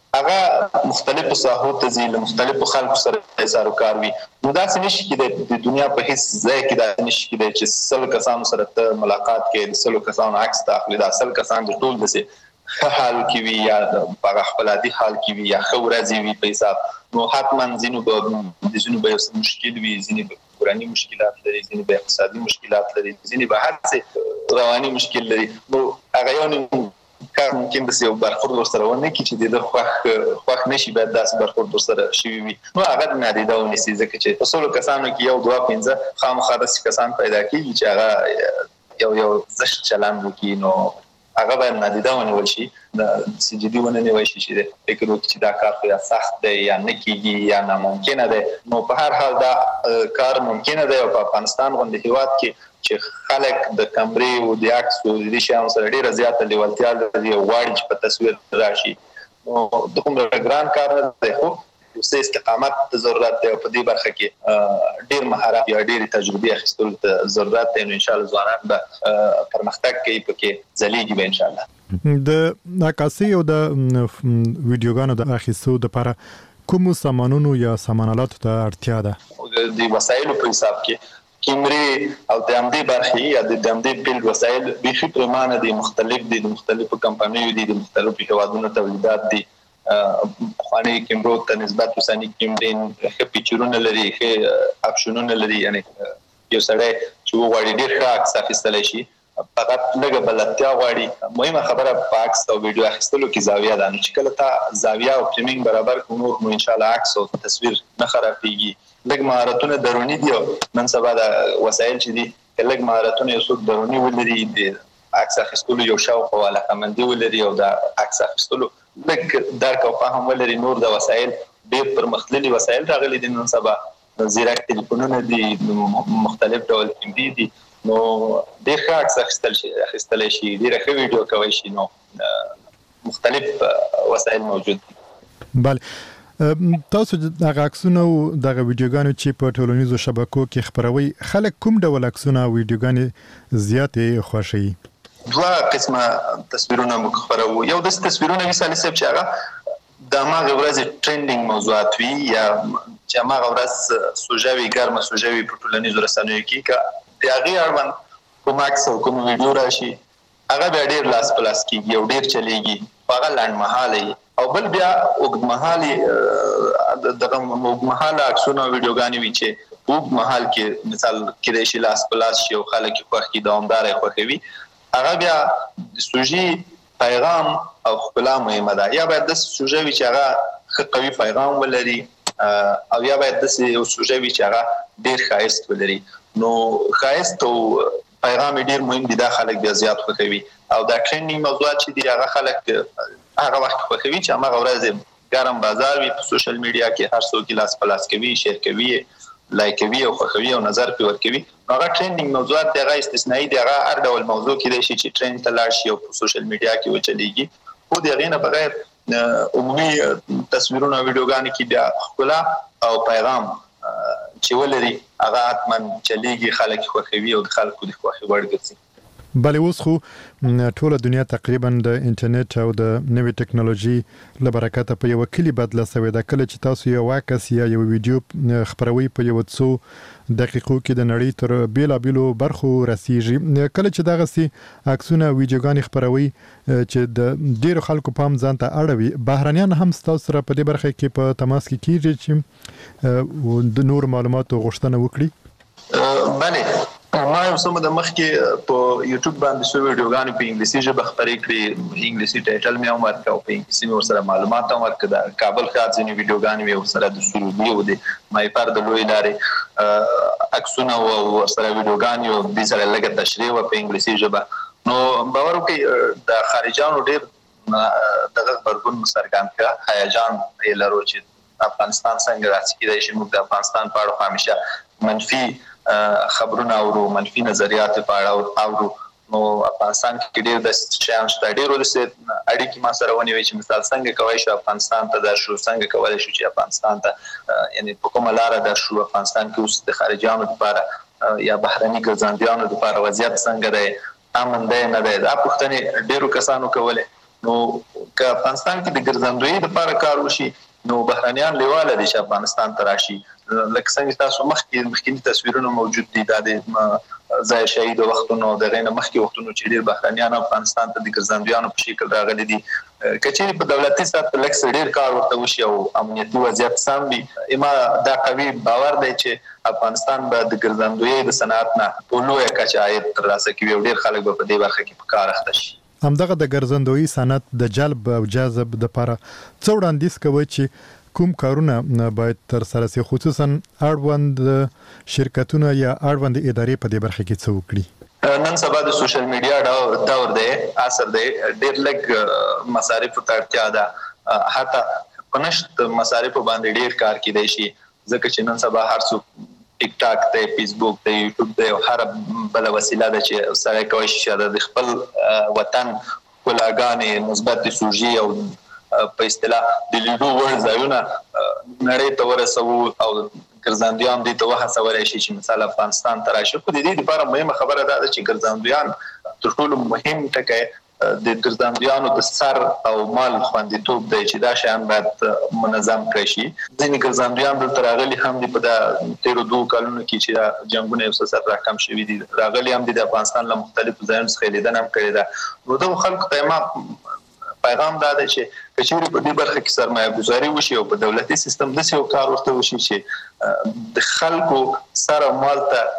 هغه مختلفو ساحو ته ځي، له مختلفو خلکو سره سر او کار وي. نو داسې نشي کېدای د دنیا په هیڅ ځای کې داسې نشي کېدای چې سل کسانو سره ته ملاقات کې د سلو کسانو عکس ته اخلي. دا سل کسان د ټول داسې ښه حال کې وي یا په خپل عادي حال کې وي یا ښه ورځې وي په حساب. نو حتما ځینو به د ځینو به یو مشکل وي، ځینې به کورني مشکلات لري، ځینې به اقتصادي مشکلات لري، ځینې به هر څه رواني مشکل لري. نو هغه یو کار ممکن د یو برخورد ورسره ونه کړي چې د خوښ خوښ نشي، باید داسې برخورد ورسره شوي وي. نو هغه نادیده ونیسي ځکه چې په سلو کسانو کې یو دوه پنځه خامخا داسې کسان پیدا کېږي چې هغه یو یو زشت چلند وکړي. نو هغه باید نادیده ونیول شي، داسې جدي ونه نیول شي چې فکر وکړي چې دا کار خو یا سخت دی یا نه کېږي یا ناممکنه دی. نو په هر حال دا کار ممکنه دی. او په افغانستان غوندې هېواد کې چې خلک د کمرې او د عکس او د شیانو سره ډېره زیاته لیوالتیا لري او غواړي چې په تصویر راشي، نو دومره ګران کار نه دی، خو یو څه استقامت ته ضرورت دی او په دې برخه کې ډېر مهارت یا ډېرې تجربې اخیستلو ته ضرورت دی. نو انشاءالله ځوانان به پرمختګ کوي، پکې ځلیږي به انشاءالله. د عکاسۍ او د ویډیوګانو د اخیستو لپاره کومو سامانونو یا سامانالاتو ته اړتیا ده؟ د وسایلو په حساب کې کیمرې او د همدې برخې یا د همدې فیلډ وسایل بیخي پرېمانه دي، مختلف دي، د مختلفو کمپنیو دي، د مختلفو هېوادونو تولیدات دي. پخواني کیمرو ته نسبت اوسني کیمرې ښه پیچرونه لري، ښه اپشنونه لري. یعنی یو سړی چې وغواړي ډېر ښه عکس اخیستلی شي، فقط لږه بلدتیا غواړي. مهمه خبره په عکس او ویډیو اخیستلو کې زاویه ده. نو چې کله تا زاویه او فریمینګ برابر کړو نور نو انشاءالله عکس او تصویر نه خرابېږي. لږ مهارتونه دروني دي او نن سبا د وسایل چې دي لږ مهارتونه یو څوک دروني ولري، د عکس اخیستلو یو شوق او علاقمندي ولري او د عکس اخیستلو لږ درک او فهم ولري، نور د وسایل ډېر پرمختللي وسایل راغلي دي. نن سبا زیرک تلیفونونه دي، مختلف ډول کیمرې دي، نو ډېر ښه عکس اخیستل شي اخیستلی شي، ډېره ښه ویډیو کولی شي. نو مختلف وسایل موجود دي. بله، تاسو دغه عکسونه او دغه ویډیوګانې چې په ټولنیزو شبکو کې خپروي، خلک کوم ډول عکسونه او ویډیوګانې زیاتې خوښوي؟ دوه قسمه تصویرونه موږ خپروو. یو داسې تصویرونه وي سالي صاحب چې هغه د هماغې ورځې ټرینډینګ موضوعات وي یا چې هماغه ورځ سوژه وي، ګرمه سوژه وي په ټولنیزو رسنیو کې. که د هغې اړوند کوم عکس او کوم ویډیو راشي هغه بیا ډېر لاس په لاس کېږي او ډېر چلیږي، هغه لنډمهاله وي. او بل بیا اوږدمهالې دغه اوږدمهاله عکسونه او ویډیوګانې وي چې په اوږد مهال کې مثال کېدای شي لاس په لاس شي او خلک یې خوښ کړي، دوامداره یې خوښوي. هغه بیا د سوژې پیغام او ښکلا مهمه ده. یا باید داسې سوژه وي چې هغه ښه قوي پیغام ولري او یا باید داسې یو سوژه وي چې هغه ډېر ښایست ولري. نو ښایست او پیغام یې ډېر مهم دي، دا خلک بیا زیات خوښوي. او دا ټرینډینګ موضوعات چې دي هغه خلک هغه وخت خوښوي چې هماغه ورځ ګرم بازار وي، په سوشل میډیا کې هر څوک لاس په لاس کوي، شیر کوي، لایک کوي او خوښوي او نظر پرې ورکوي. هغه ټرینډینګ موضوعات دی، هغه استثنایی دی، هغه هر ډول موضوع کېدای شي چې ټرینډ ته لاړ شي او په سوشل میډیا کې وچلیږي. خو د هغې نه بغیر عمومي تصویرونه او ویډیوګانې کې بیا ښکلا او پیغام چې ولري هغه حتما چلیږي، خلک خوښوي او د خلکو د خوښې وړ ګرځي. بله، اوس خو ټوله دنیا تقریبا د انټرنیټ او د نوې ټکنالوژي له برکته په یو کلی بدله شوې ده. کله چې تاسو یو عکس یا یو ویډیو خپروي په یو څو دقیقو کې د نړۍ تر بیلابیلو برخو رسیږي، کله چې دغسې عکسونه ویډیوګانې خپروي چې د ډېرو خلکو پام ځان ته اړوي، بهرنیان هم ستاسو سره په دې برخه کې په تماس کې کېږي چې د نور معلوماتو غوښتنه وکړي؟ بله، ما یو څه موده مخکې په یوټیوب باندې څو ویډیوګانې په انګلیسي ژبه خپرې کړې، انګلیسي ټایټل مې هم ورکړ او په انګلیسي مې ورسره معلومات هم ورکړه. د کابل ښار ځینې ویډیوګانې مې ورسره د سروبي او د مایپر د لویې لارې عکسونه او ورسره ویډیوګانې او دې سره لږه تشریح وه په انګلیسي ژبه. نو باور وکړئ د خارجیانو ډېر دغه غبرګون مو څرګند کړه، هیجان یې لرو چې افغانستان څنګه راسي. کېدای شي موږ د افغانستان په اړه همیشه منفي خبرونه اورو، منفي نظریات په اړه اورو، نو افغانستان کې ډېر د شیان شته ډېر ولسي اړیکې ما سره ونیوي چې مثال څنګه کوي چې افغانستان ته درشو څنګه کولای شو چې افغانستان ته یعنی په کومه لار درشو افغانستان کې اوس د خارجيانو لپاره یا بهرني ګرځندویانو لپاره وضعیت څنګه دی امن دی نه دی دا پوښتنې ډېرو کسانو کولې نو که افغانستان کې د ګرځندوی لپاره کار وشي نو بهرنیان لیواله دي چې افغانستان ته راشي لکه څنګه تاسو مخکې مخکې تصویرونه موجود دي دا د ځای شهید وختونو د غینه مخکې وختونو چې ډیر بهرنیان افغانستان ته د ګرځندویانو په شکل راغلي دي کچېری په دولتي سطح لکه ډیر کار ورته وشي او امنیتي وضعیت سم وي اما دا قوي باور دی چې افغانستان به د ګرځندوی د صنعت نه په لویه کچه عاید ترلاسه کوي او ډیر خلک به په دې برخه کې په کار اخته شي همدغه د ګرځندوی صنعت د جلب او جذب لپاره څو وړاندیز کوي چې کوم کارونه باید تر سره سي خصوصا اړوند شرکتونه یا اړوند ادارې په دې برخه کې څه وکړي نن سبا د سوشل میډیا دور دی اثر دی ډېر لږ مصارف ته اړتیا ده حتی پنشت مصارف باندې ډېر کار کیدای شي ځکه چې نن سبا هر څوک ټیک ټاک ته فیسبوک ته یوټیوب ته هر بل وسیله ده چې سره کوي چې د خپل وطن کلاګانې مثبت سوژي او په اصطلاح د لیدو ور ځایونه نړۍ ته ورسوي او ګرځندویان دي ته وهڅول شي چې مثلا افغانستان ته راشي په دې لپاره مهمه خبره ده چې ګرځندویان تر ټولو مهم ټکی د ګرځندویانو د سر او مال خوندیتوب دی چې دا شیان باید منظم کړي شي ځینې ګرځندویان دلته راغلي هم دي په د تیرو دوه کلونو کې چې جنگونه یو څه سره راکم شوي دي راغلي هم دي د افغانستان له مختلفو ځایونو څخه لیدنه هم کړې ده نو د خلکو ته ما پیغام دا دی چې کچېری په دې برخه کې سرمایه گذاري وشي او په دولتي سیستم د څه کار ورته وشي چې د خلکو سره مال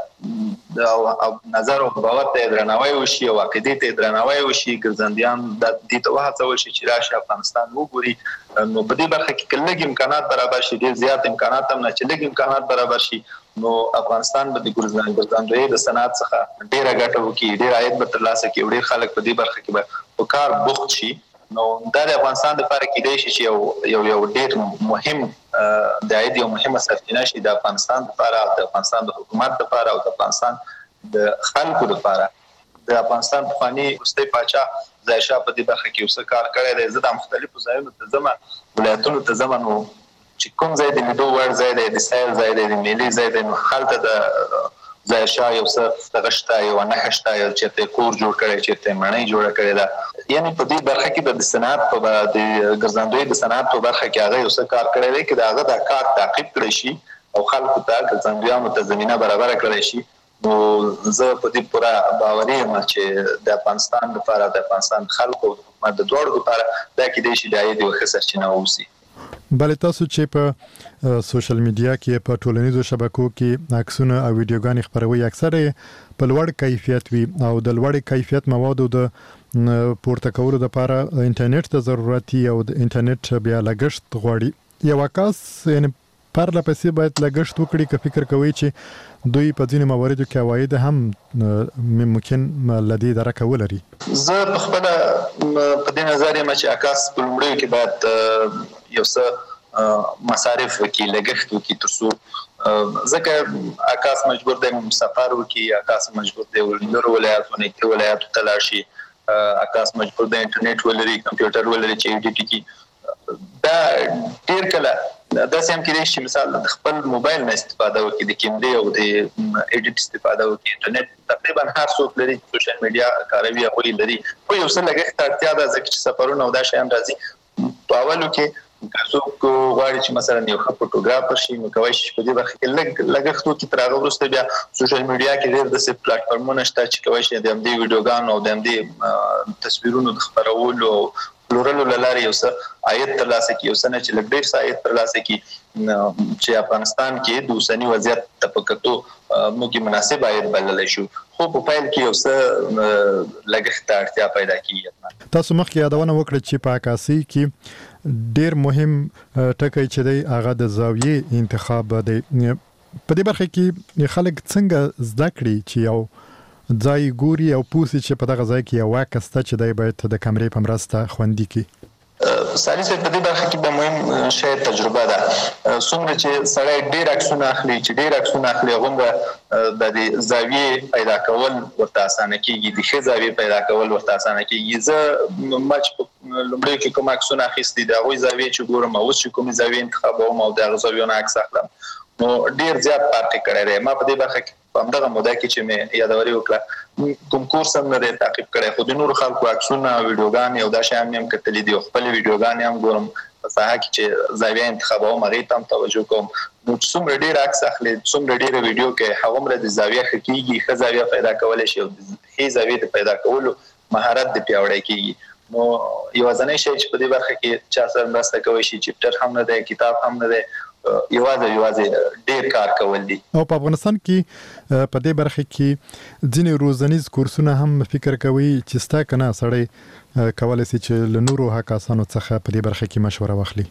ته او نظر او باور ته درناوی وشي او عقیدې ته درناوی وشي ګرځندیان د دې ته وهڅول شي چې راشي افغانستان وګوري نو په دې برخه کې کله امکانات برابر شي ډیر زیات امکانات هم نه چې لږ امکانات برابر شي نو افغانستان به د ګرځندوی د صنعت څخه ډیره ګټه وکړي ډیر عاید به ترلاسه کړي ډیر خلک په دې برخه کې به په کار بوخت شي نو دا د افغانستان لپاره کې دی چې یو یو یو ډیر مهم د عاید یو مهمه سرچینه شي د افغانستان لپاره د افغانستان د حکومت لپاره او د افغانستان د خلکو لپاره د افغانستان په فني وروستي پاچا ځای شاه په دې برخه کې اوسه کار کړی دی زه د مختلفو ځایونو ته ځم ولایتونو ته ځم نو چې کوم ځای د لیدو وړ ځای دی د سیل ځای دی د میلې ځای دی نو هلته د ځای شاه یو څه دغشته یو نه هشته یو چې کور جوړ کړی چې مړنۍ جوړه کړې ده یعنی په دې برخه کې د صنعت په د ګرځندوی د صنعت په برخه کې هغه یو څه کار کړی دی چې هغه د کار تعقیب کړی شي او خلکو ته ګرځندویانو ته زمينه برابر کړی شي نو زه په دې پوره باوري یم چې د افغانستان لپاره د افغانستان خلکو د دوړو لپاره دا کې د شي د عاید یو ښه سرچینه اوسي بل تاسو چې په سوشل میډیا کې په ټولنیزو شبکو کې عکسونه او ویډیوګانې خپروي اکثره په لوړ کیفیت وي او د لوړ کیفیت موادو د پورته کولو لپاره انټرنیټ ته ضرورت او د انټرنیټ بیا لګښت غواړي یو کس یعنی پر لپسې باید لګښت وکړي که فکر کوي چې دوی په ځینو مواردو کې عواید هم ممکن لدی درکه ولري زه په خپل په دې نظر یم چې اکاس په لومړی کې باید یو څه مصارف وکي لګښت وکي ترڅو ځکه اکاس مجبور دی سفر وکي اکاس مجبور دی ولر ولایتونه کې ولایت ته لاشي اکاس مجبور دی انټرنیټ ولري کمپیوټر ولري چې ایډیټ کی دا ډیر کله دا سم کې چې مثال خپل موبایل نه استفاده وکړي د کیمرې او د ایډیټ استفاده وکړي انټرنیټ تقریبا هر څوک لري سوشل میډیا کاروي او لري خو یو څه لګښت اړتیا ده ځکه چې سفرونه او دا شیان راځي په اولو کې څوک غواړي چې مثلا یو ښه فوټوګرافر شي نو کوي چې په دې برخه کې لږ لګښت وکړي تر هغه وروسته بیا سوشل میډیا کې ډېر د سي پلیټفارمونو شته چې کوي چې د دې ویډیوګانو او د دې تصویرونو د خبرولو پلورلو لاره یو څه عاید ترلاسه کوي یو څه نه چې لږ ډېر عاید ترلاسه کوي چې افغانستان کې د اوسنی وضعیت تفکتو موږ مناسب عاید بلل شو خو په فایل کې یو څه لګښت اړتیا پیدا کیږي تاسو مخکې یادونه وکړه چې په عکاسي کې ډیر مهم ټکی چې دی هغه د زاویې انتخاب دی په دې برخه کې خلک څنګه زده کړي چې یو ځای ګوري او پوسی چې په دغه ځای کې یو عکس ته چې دی باید د کیمرې په مرسته خوندي کړي سالي صاحب په دې برخه کې د مهم شی تجربه ده. څومره چې سړی ډېر عکسونه اخلي چې ډېر عکسونه اخلي هغومره د دې زاویې پیدا کول ورته اسانه کېږي، د ښې زاویې پیدا کول ورته اسانه کېږي. زه ما چې په لومړیو کې کوم عکسونه اخیستي د هغوی زاویې چې ګورم اوس چې کومې زاویې انتخابوم او د هغو زاویو نه عکس اخلم نو ډېر زیات فرق یې کړی دی. ما په دې برخه کې په همدغه موده کې چې مې یادوري وکړه کوم کورس هم نه دی تعقیب کړی، خو د نورو خلکو عکسونه ویډیوګانې او دا شیان مې هم کتلي دي او خپلې ویډیوګانې هم ګورم په ساحه کې چې زاویه انتخابوم هغې ته هم توجه کوم. نو چې څومره ډېر عکس اخلي څومره ډېره ویډیو کوي هغومره د زاویه ښه کېږي، ښه زاویه پیدا کولی شي او د ښې زاویې د پیدا کولو مهارت د پیاوړی کېږي. نو یوازینی شی چې په دې برخه کې چا سره مرسته کولی شي چپټر هم نه دی، کتاب هم نه دی، یوازې یوازې ډېر کار کول دي. او په افغانستان کې په دې برخه کې ځینې روزنیز کورسونه هم فکر کوي چې ستا کنه سړی کولی شي چې له نورو هکاسانو څخه په دې برخه کې مشوره واخلي.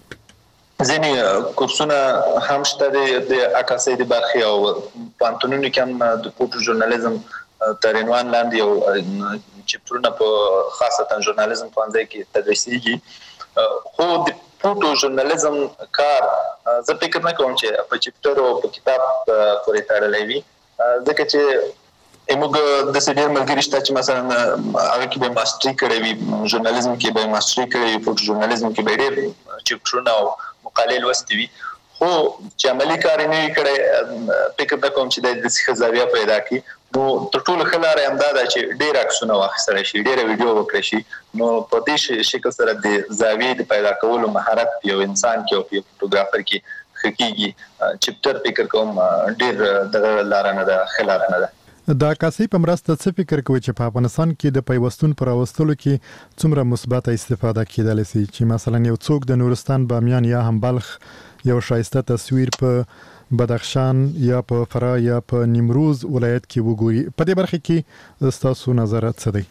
ځینې کورسونه هم شته د عکاسۍ د برخې او پوهنتونونو کې هم د فوټو ژورنالیزم تر عنوان لاندې یو چپټرونه په خاصتا ژورنالیزم پوهنځي کې تدریسیږي. خو د فوټو ژورنالیزم کار زه فکر نه کوم چې په چپټر او په کتاب پورې تړلی وي، ځکه چې موږ داسې ډېر ملګري شته چې مثلا هغه کې به ماسټري کړی وي، ژورنالیزم کې به ماسټري کړی وي، فوټو ژورنالیزم کې به ډېر چپټرونه او مقالې لوستې وي، خو چې عملي کار یې نه وي کړی فکر نه کوم چې د داسې ښه زاویه پیدا کړي. نو تر ټولو ښه لاره یې همدا ده چې ډېر عکسونه واخیستلی شي، ډېره ویډیو وکړی شي. نو په دې شکل سره د زاویې د پیدا کولو مهارت په یو انسان کې او په یو فوټوګرافر کې ښه کېږي. چپټر فکر کوم ډېر دغه لاره نه ده، ښه لاره نه ده. د عکاسۍ په مرسته څه فکر کوي چې په افغانستان کې د پیوستون پر راوستلو کې څومره مثبته استفاده کېدلی شي چې مثلا یو څوک د نورستان، بامیان یا هم بلخ یو ښایسته تصویر په بدخشان یا په فراه یا په نیمروز ولایت کې وګوري؟ په دې برخه کې ستاسو نظرات څه دی؟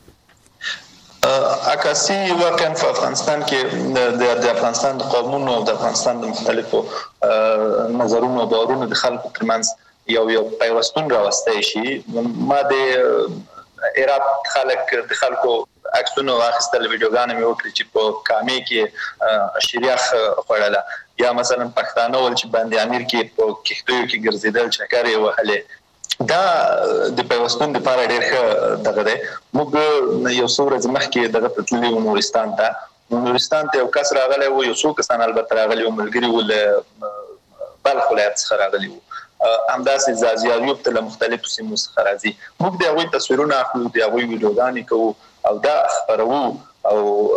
عکاسي واقعا په افغانستان کې د افغانستان د قومونو او د افغانستان د مختلفو نظرونو او باورونو د خلکو ترمنځ یو یو پیوستون راوستی شي. ما د هرات خلک د خلکو عکسونه واخیستل، ویډیوګانې مې وکړې چې په کامې کې شیریخ خوړله، یا مثلا پښتانه ول چې باندې امیر کې په کښتیو کې ګرځېدل، چکرې یې وهلې. دا د پیوستون دپاره ډېر ښه دغه دی. موږ یو څو ورځې مخکې دغه ته تللي وو نورستان ته. نورستان ته یو کس راغلی و، یو څو کسان البته راغلي وو، ملګري وو له بلخ ولایت څخه راغلي وو، همداسې زازیاریوب ته له مختلفو سیمو څخه راځي. موږ د هغوی تصویرونه اخلو، د هغوی ویډیوګانې کوو او دا خپروو او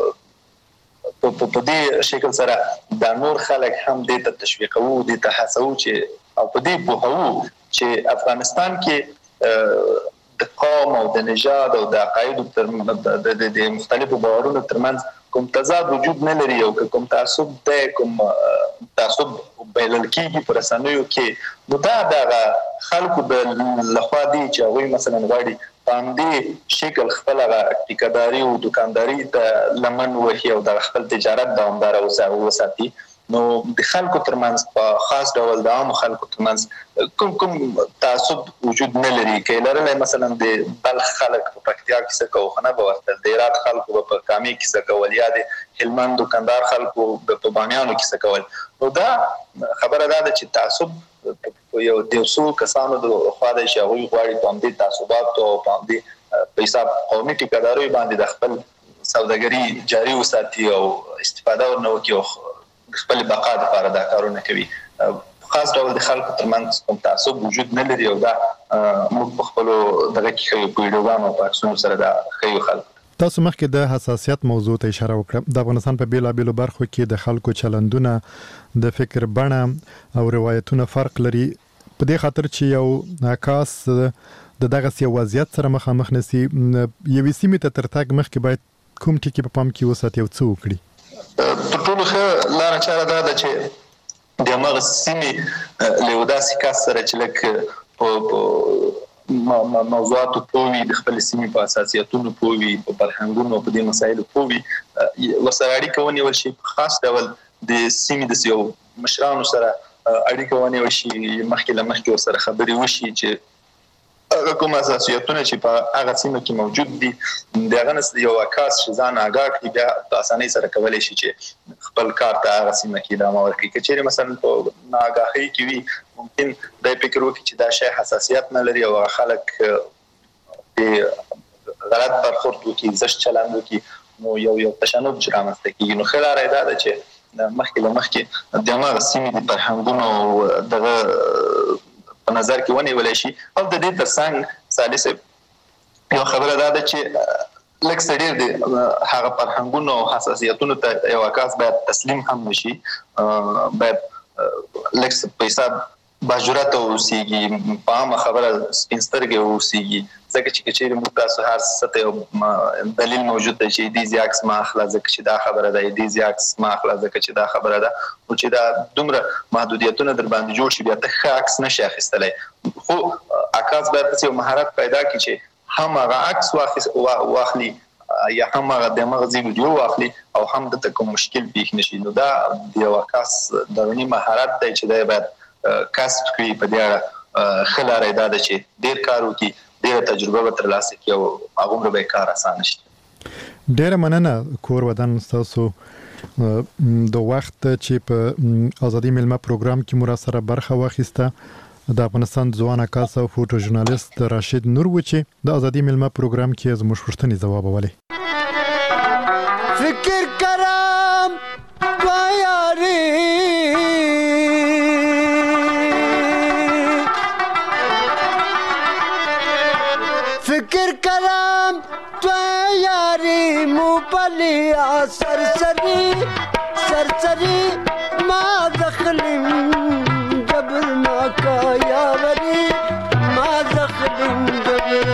په دې شکل سره دا نور خلک هم دې ته تشویقوو، دې ته هڅوو چې او په دې پوهوو چې افغانستان کې د قوم او د نژاد او د عقایدو د مختلفو باورونو ترمنځ کوم تضاد وجود نه لري او کوم تعصب دی، کوم تعصب بلل کېږي په رسنیو کې. نو دا دغه خلکو د لخوا دي چې هغوی مثلا غواړي په همدې شکل خپل هغه ټیکهداري او دوکانداري ته لمن وهي او د خپل تجارت دوامداره وساتي. نو د خلکو ترمنځ په خاص ډول د عامو خلکو ترمنځ کوم کوم تعصب وجود نه لري. که یې لرلی مثلا د بلخ خلک په پکتیا کې څه کوو خو نه به ورتل، د هرات خلکو به په کامې کې څه کول، یا د هلمند او کندهار خلکو به په بامیانو کې څه کول. نو دا خبره دا ده چې تعصب یو د یو څو کسانو د خوا دی چې هغوی غواړي په همدې تعصباتو او په همدې په حساب قومي ټیکهداریو باندې د خپل سوداګري جاري وساتي او استفاده ورنه وکړي او خپل بقا لپاره دا کارونه کوي. خاص ډول د خلکو ترمنځ کوم تعصب وجود نه لري او دا موږ په خپلو دغه کې ښیو، په ویډیوګانو او په عکسونو سره دا ښیو خلکو. تاسو مخکې د حساسیت موضوع ته اشاره وکړه. د افغانستان په بیلابیلو برخو کې د خلکو چلندونه، د فکر بڼه او روایتونه فرق لري. په دې خاطر چې یو عکاس د دغسې یو وضعیت سره مخامخ نشي، یوې سیمې ته تر تګ مخکې باید کوم ټکي په پام کې وساتي او څه وکړي؟ تر ټولو ښه لاره چاره دا ده چې د هماغه سیمې له یو داسې کس سره چې لږ په موضوعاتو پوه وي، د خپلې سیمې په اساسیتونو پوه وي، په فرهنګونو او په دې مسایلو پوه وي، ورسره اړیکه ونیول شي. په خاص ډول د سیمې د یو مشرانو سره اړیکه ونیول شي، مخکې له مخکې ورسره خبرې وشي چې هغه کوم اساسیتونه چې په هغه سیمه کې موجود دي دغه نس یو عکاس ځان آگاه کړي بیا په اسانۍ سره کولای شي چې خپل کار ته هغه سیمه کې ادامه ورکړي. که چیرې مثلا په ناآگاهۍ کې وي ممکن د فکر وکړي چې دا شی حساسیت نه لري او خلک غلط برخورد وکړي زشت چلند وکړي نو یو یو تشنج رامنځته کېږي. نو ښه لاره دا ده چې مخکې له مخکې د هماغه سیمې د فرهنګونو دغه په نظر کې ونیول شي. او د دې ترڅنګ ثالث یو خبره دا ده چې لکه سړی د هغه فرهنګونو او حساسیتونو ته یو عکاس باید تسلیم هم نشي، باید لکه پیسې باجرات اوسېږي، په عامه خبره سپین سترګې اوسېږي، ځکه چې کچېرې موږ تاسو هر څه ته دلیل موجود دی چې دې زیاکس ما اخلا ځکه چې دا خبره ده، دې زیاکس ما اخلا ځکه چې دا خبره ده، او چې دا دومره محدودیتونه در باندې جوړ شي بیا ته ښه عکس نشي اخیستلی. خو عکاس باید یو مهارت پیدا کړي چې هم هغه عکس واخلي یا هم هغه د مغزي ویډیو واخلي او هم د کوم مشکل پیښ نشي. نو دا د یو عکاس دغني مهارت دی چې دا باید کسب کړي. په دې اړه ښه لاره دا ده چې ډېر کار وکړي، ډېره تجربه به ترلاسه کړي او هغومره به یې کار اسانه شي. ډېره مننه کور ودان ستاسو د وخت چې په ازادي میلمه پروګرام کې مو راسره برخه واخیسته. د افغانستان ځوان عکاس او فوټو ژورنالیست راشد نور و چې د ازادي میلمه پروګرام کې زموږ پوښتنې ځوابولې. فکر کرام یاري فکر کرام تو یاری مو پلیا سرسری سرسری ما دخلم جبر ما کا یاوری ما دخلم جبر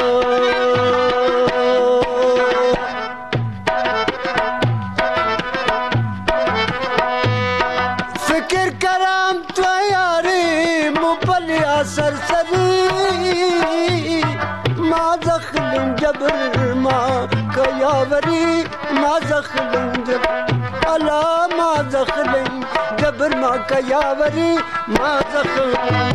فکر کرام تو یاری مو پلیا سرسری ما دخلم جبر ما کا یاوری ما دخلم جبر الا ما دخلم جبر ما کا یاوری ما دخلم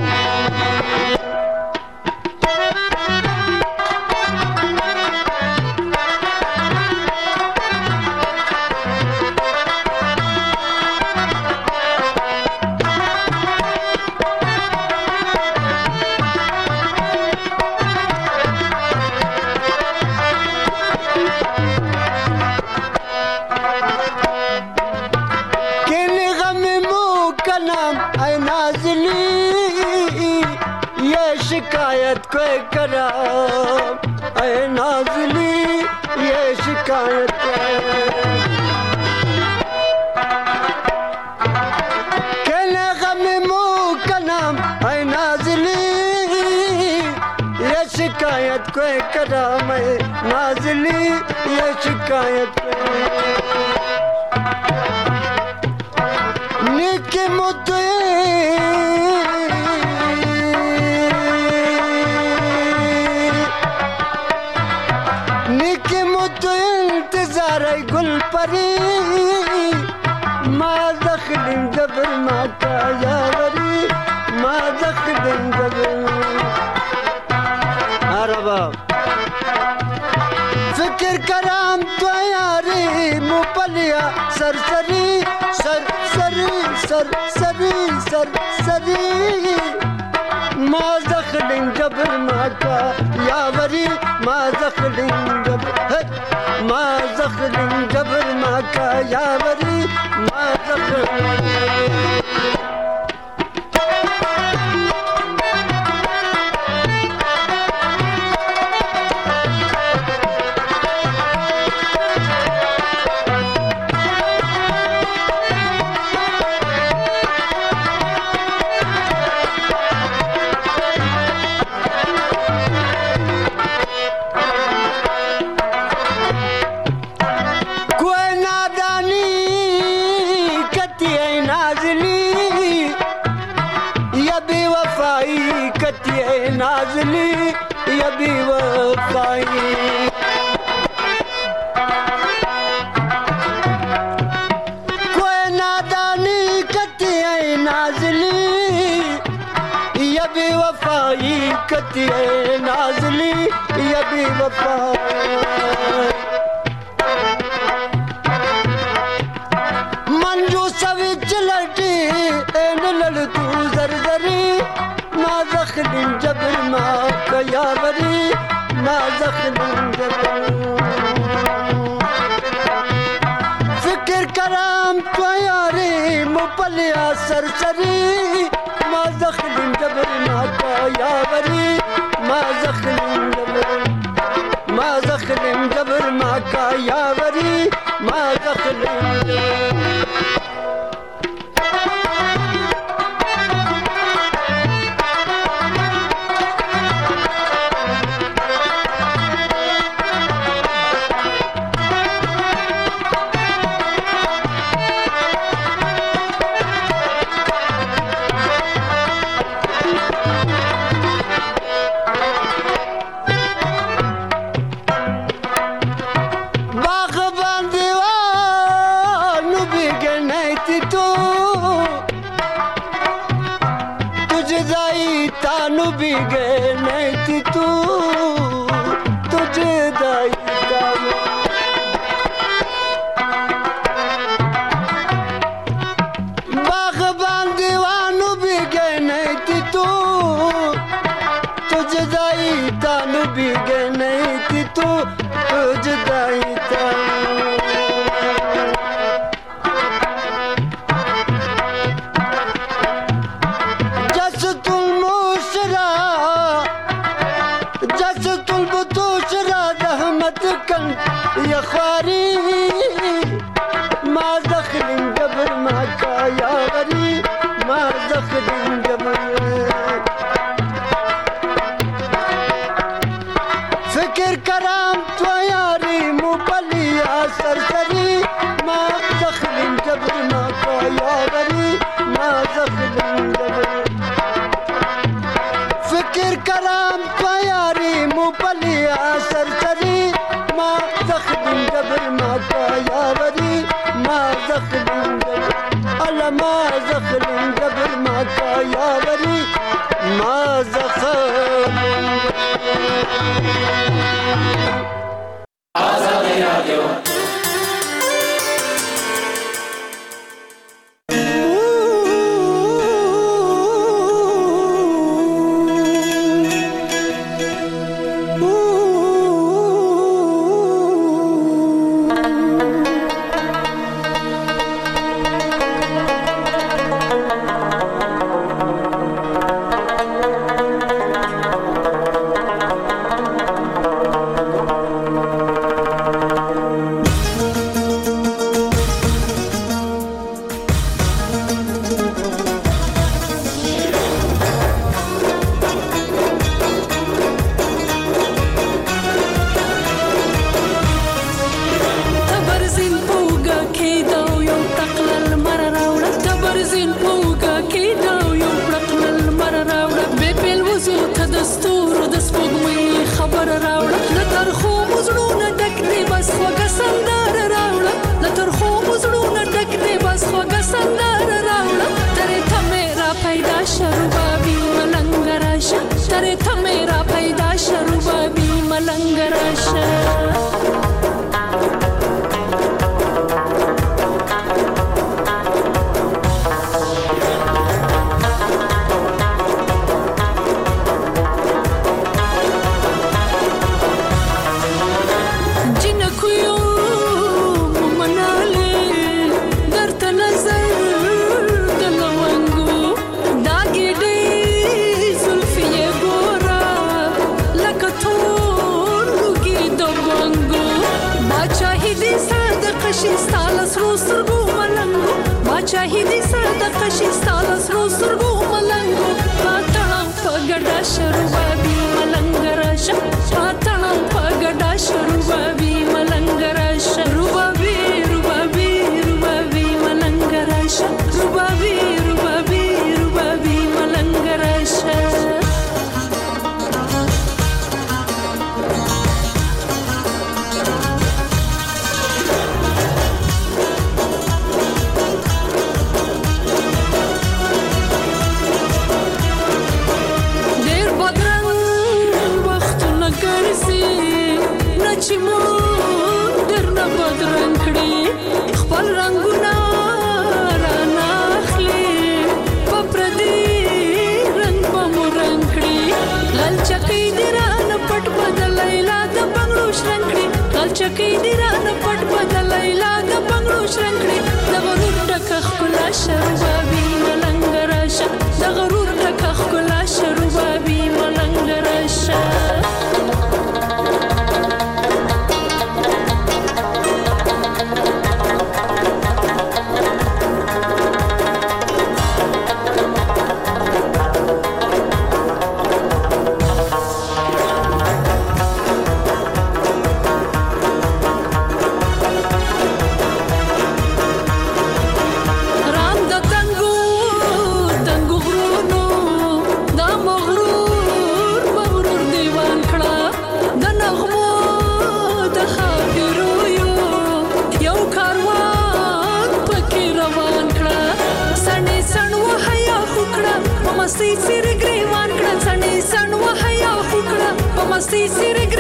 शिकायत कोई करा ऐ नाज़िली ये शिकायत कहने गम मुँह का नाम ऐ नाज़िली ये शिकायत कोई करा मैं नाज़िली ये शिकायत निके मुद्दे गुल परी ما دخل جبر ما کا یاوری ما دخل جبر عربا فکر کرام تو یاری مپلیا سرسری سرسری سرسری سرسری ما دخل جبر ما کا یاوری ما دخل جبر ما دخل جبر ما کا یاوری ما دخل नाज़िली या बेवफाई कोई नादानी कती है नाज़िली या बेवफाई कती है بے وفا منجو سوچ لٹی این لڑ تو زرزری ما زخلین جبر ما کیاوری ما زخلین جبر فکر کرام تو یاری مپلیا سرسری ما زخلین جبر ما کیاوری ما زخلین جبر ما زخلین جبر ما کیاوری ما زخلین جبر چې مونږ درنه بدرنګ کړي خپل رنګونه رانه اخلي په پردي رنګ به مو رنګ کړي غلچکۍ دې رانه پټ بدلی لا د بنګړو شرنګ کړي غلچکۍ دې رانه پټ بدلی لا د بنګړو شرنګ کړي د غرور ډکه ښکلا شربابي ملنګ راشه د غرور ډکه ښکلا شربابي ملنګ راشه مستي سیر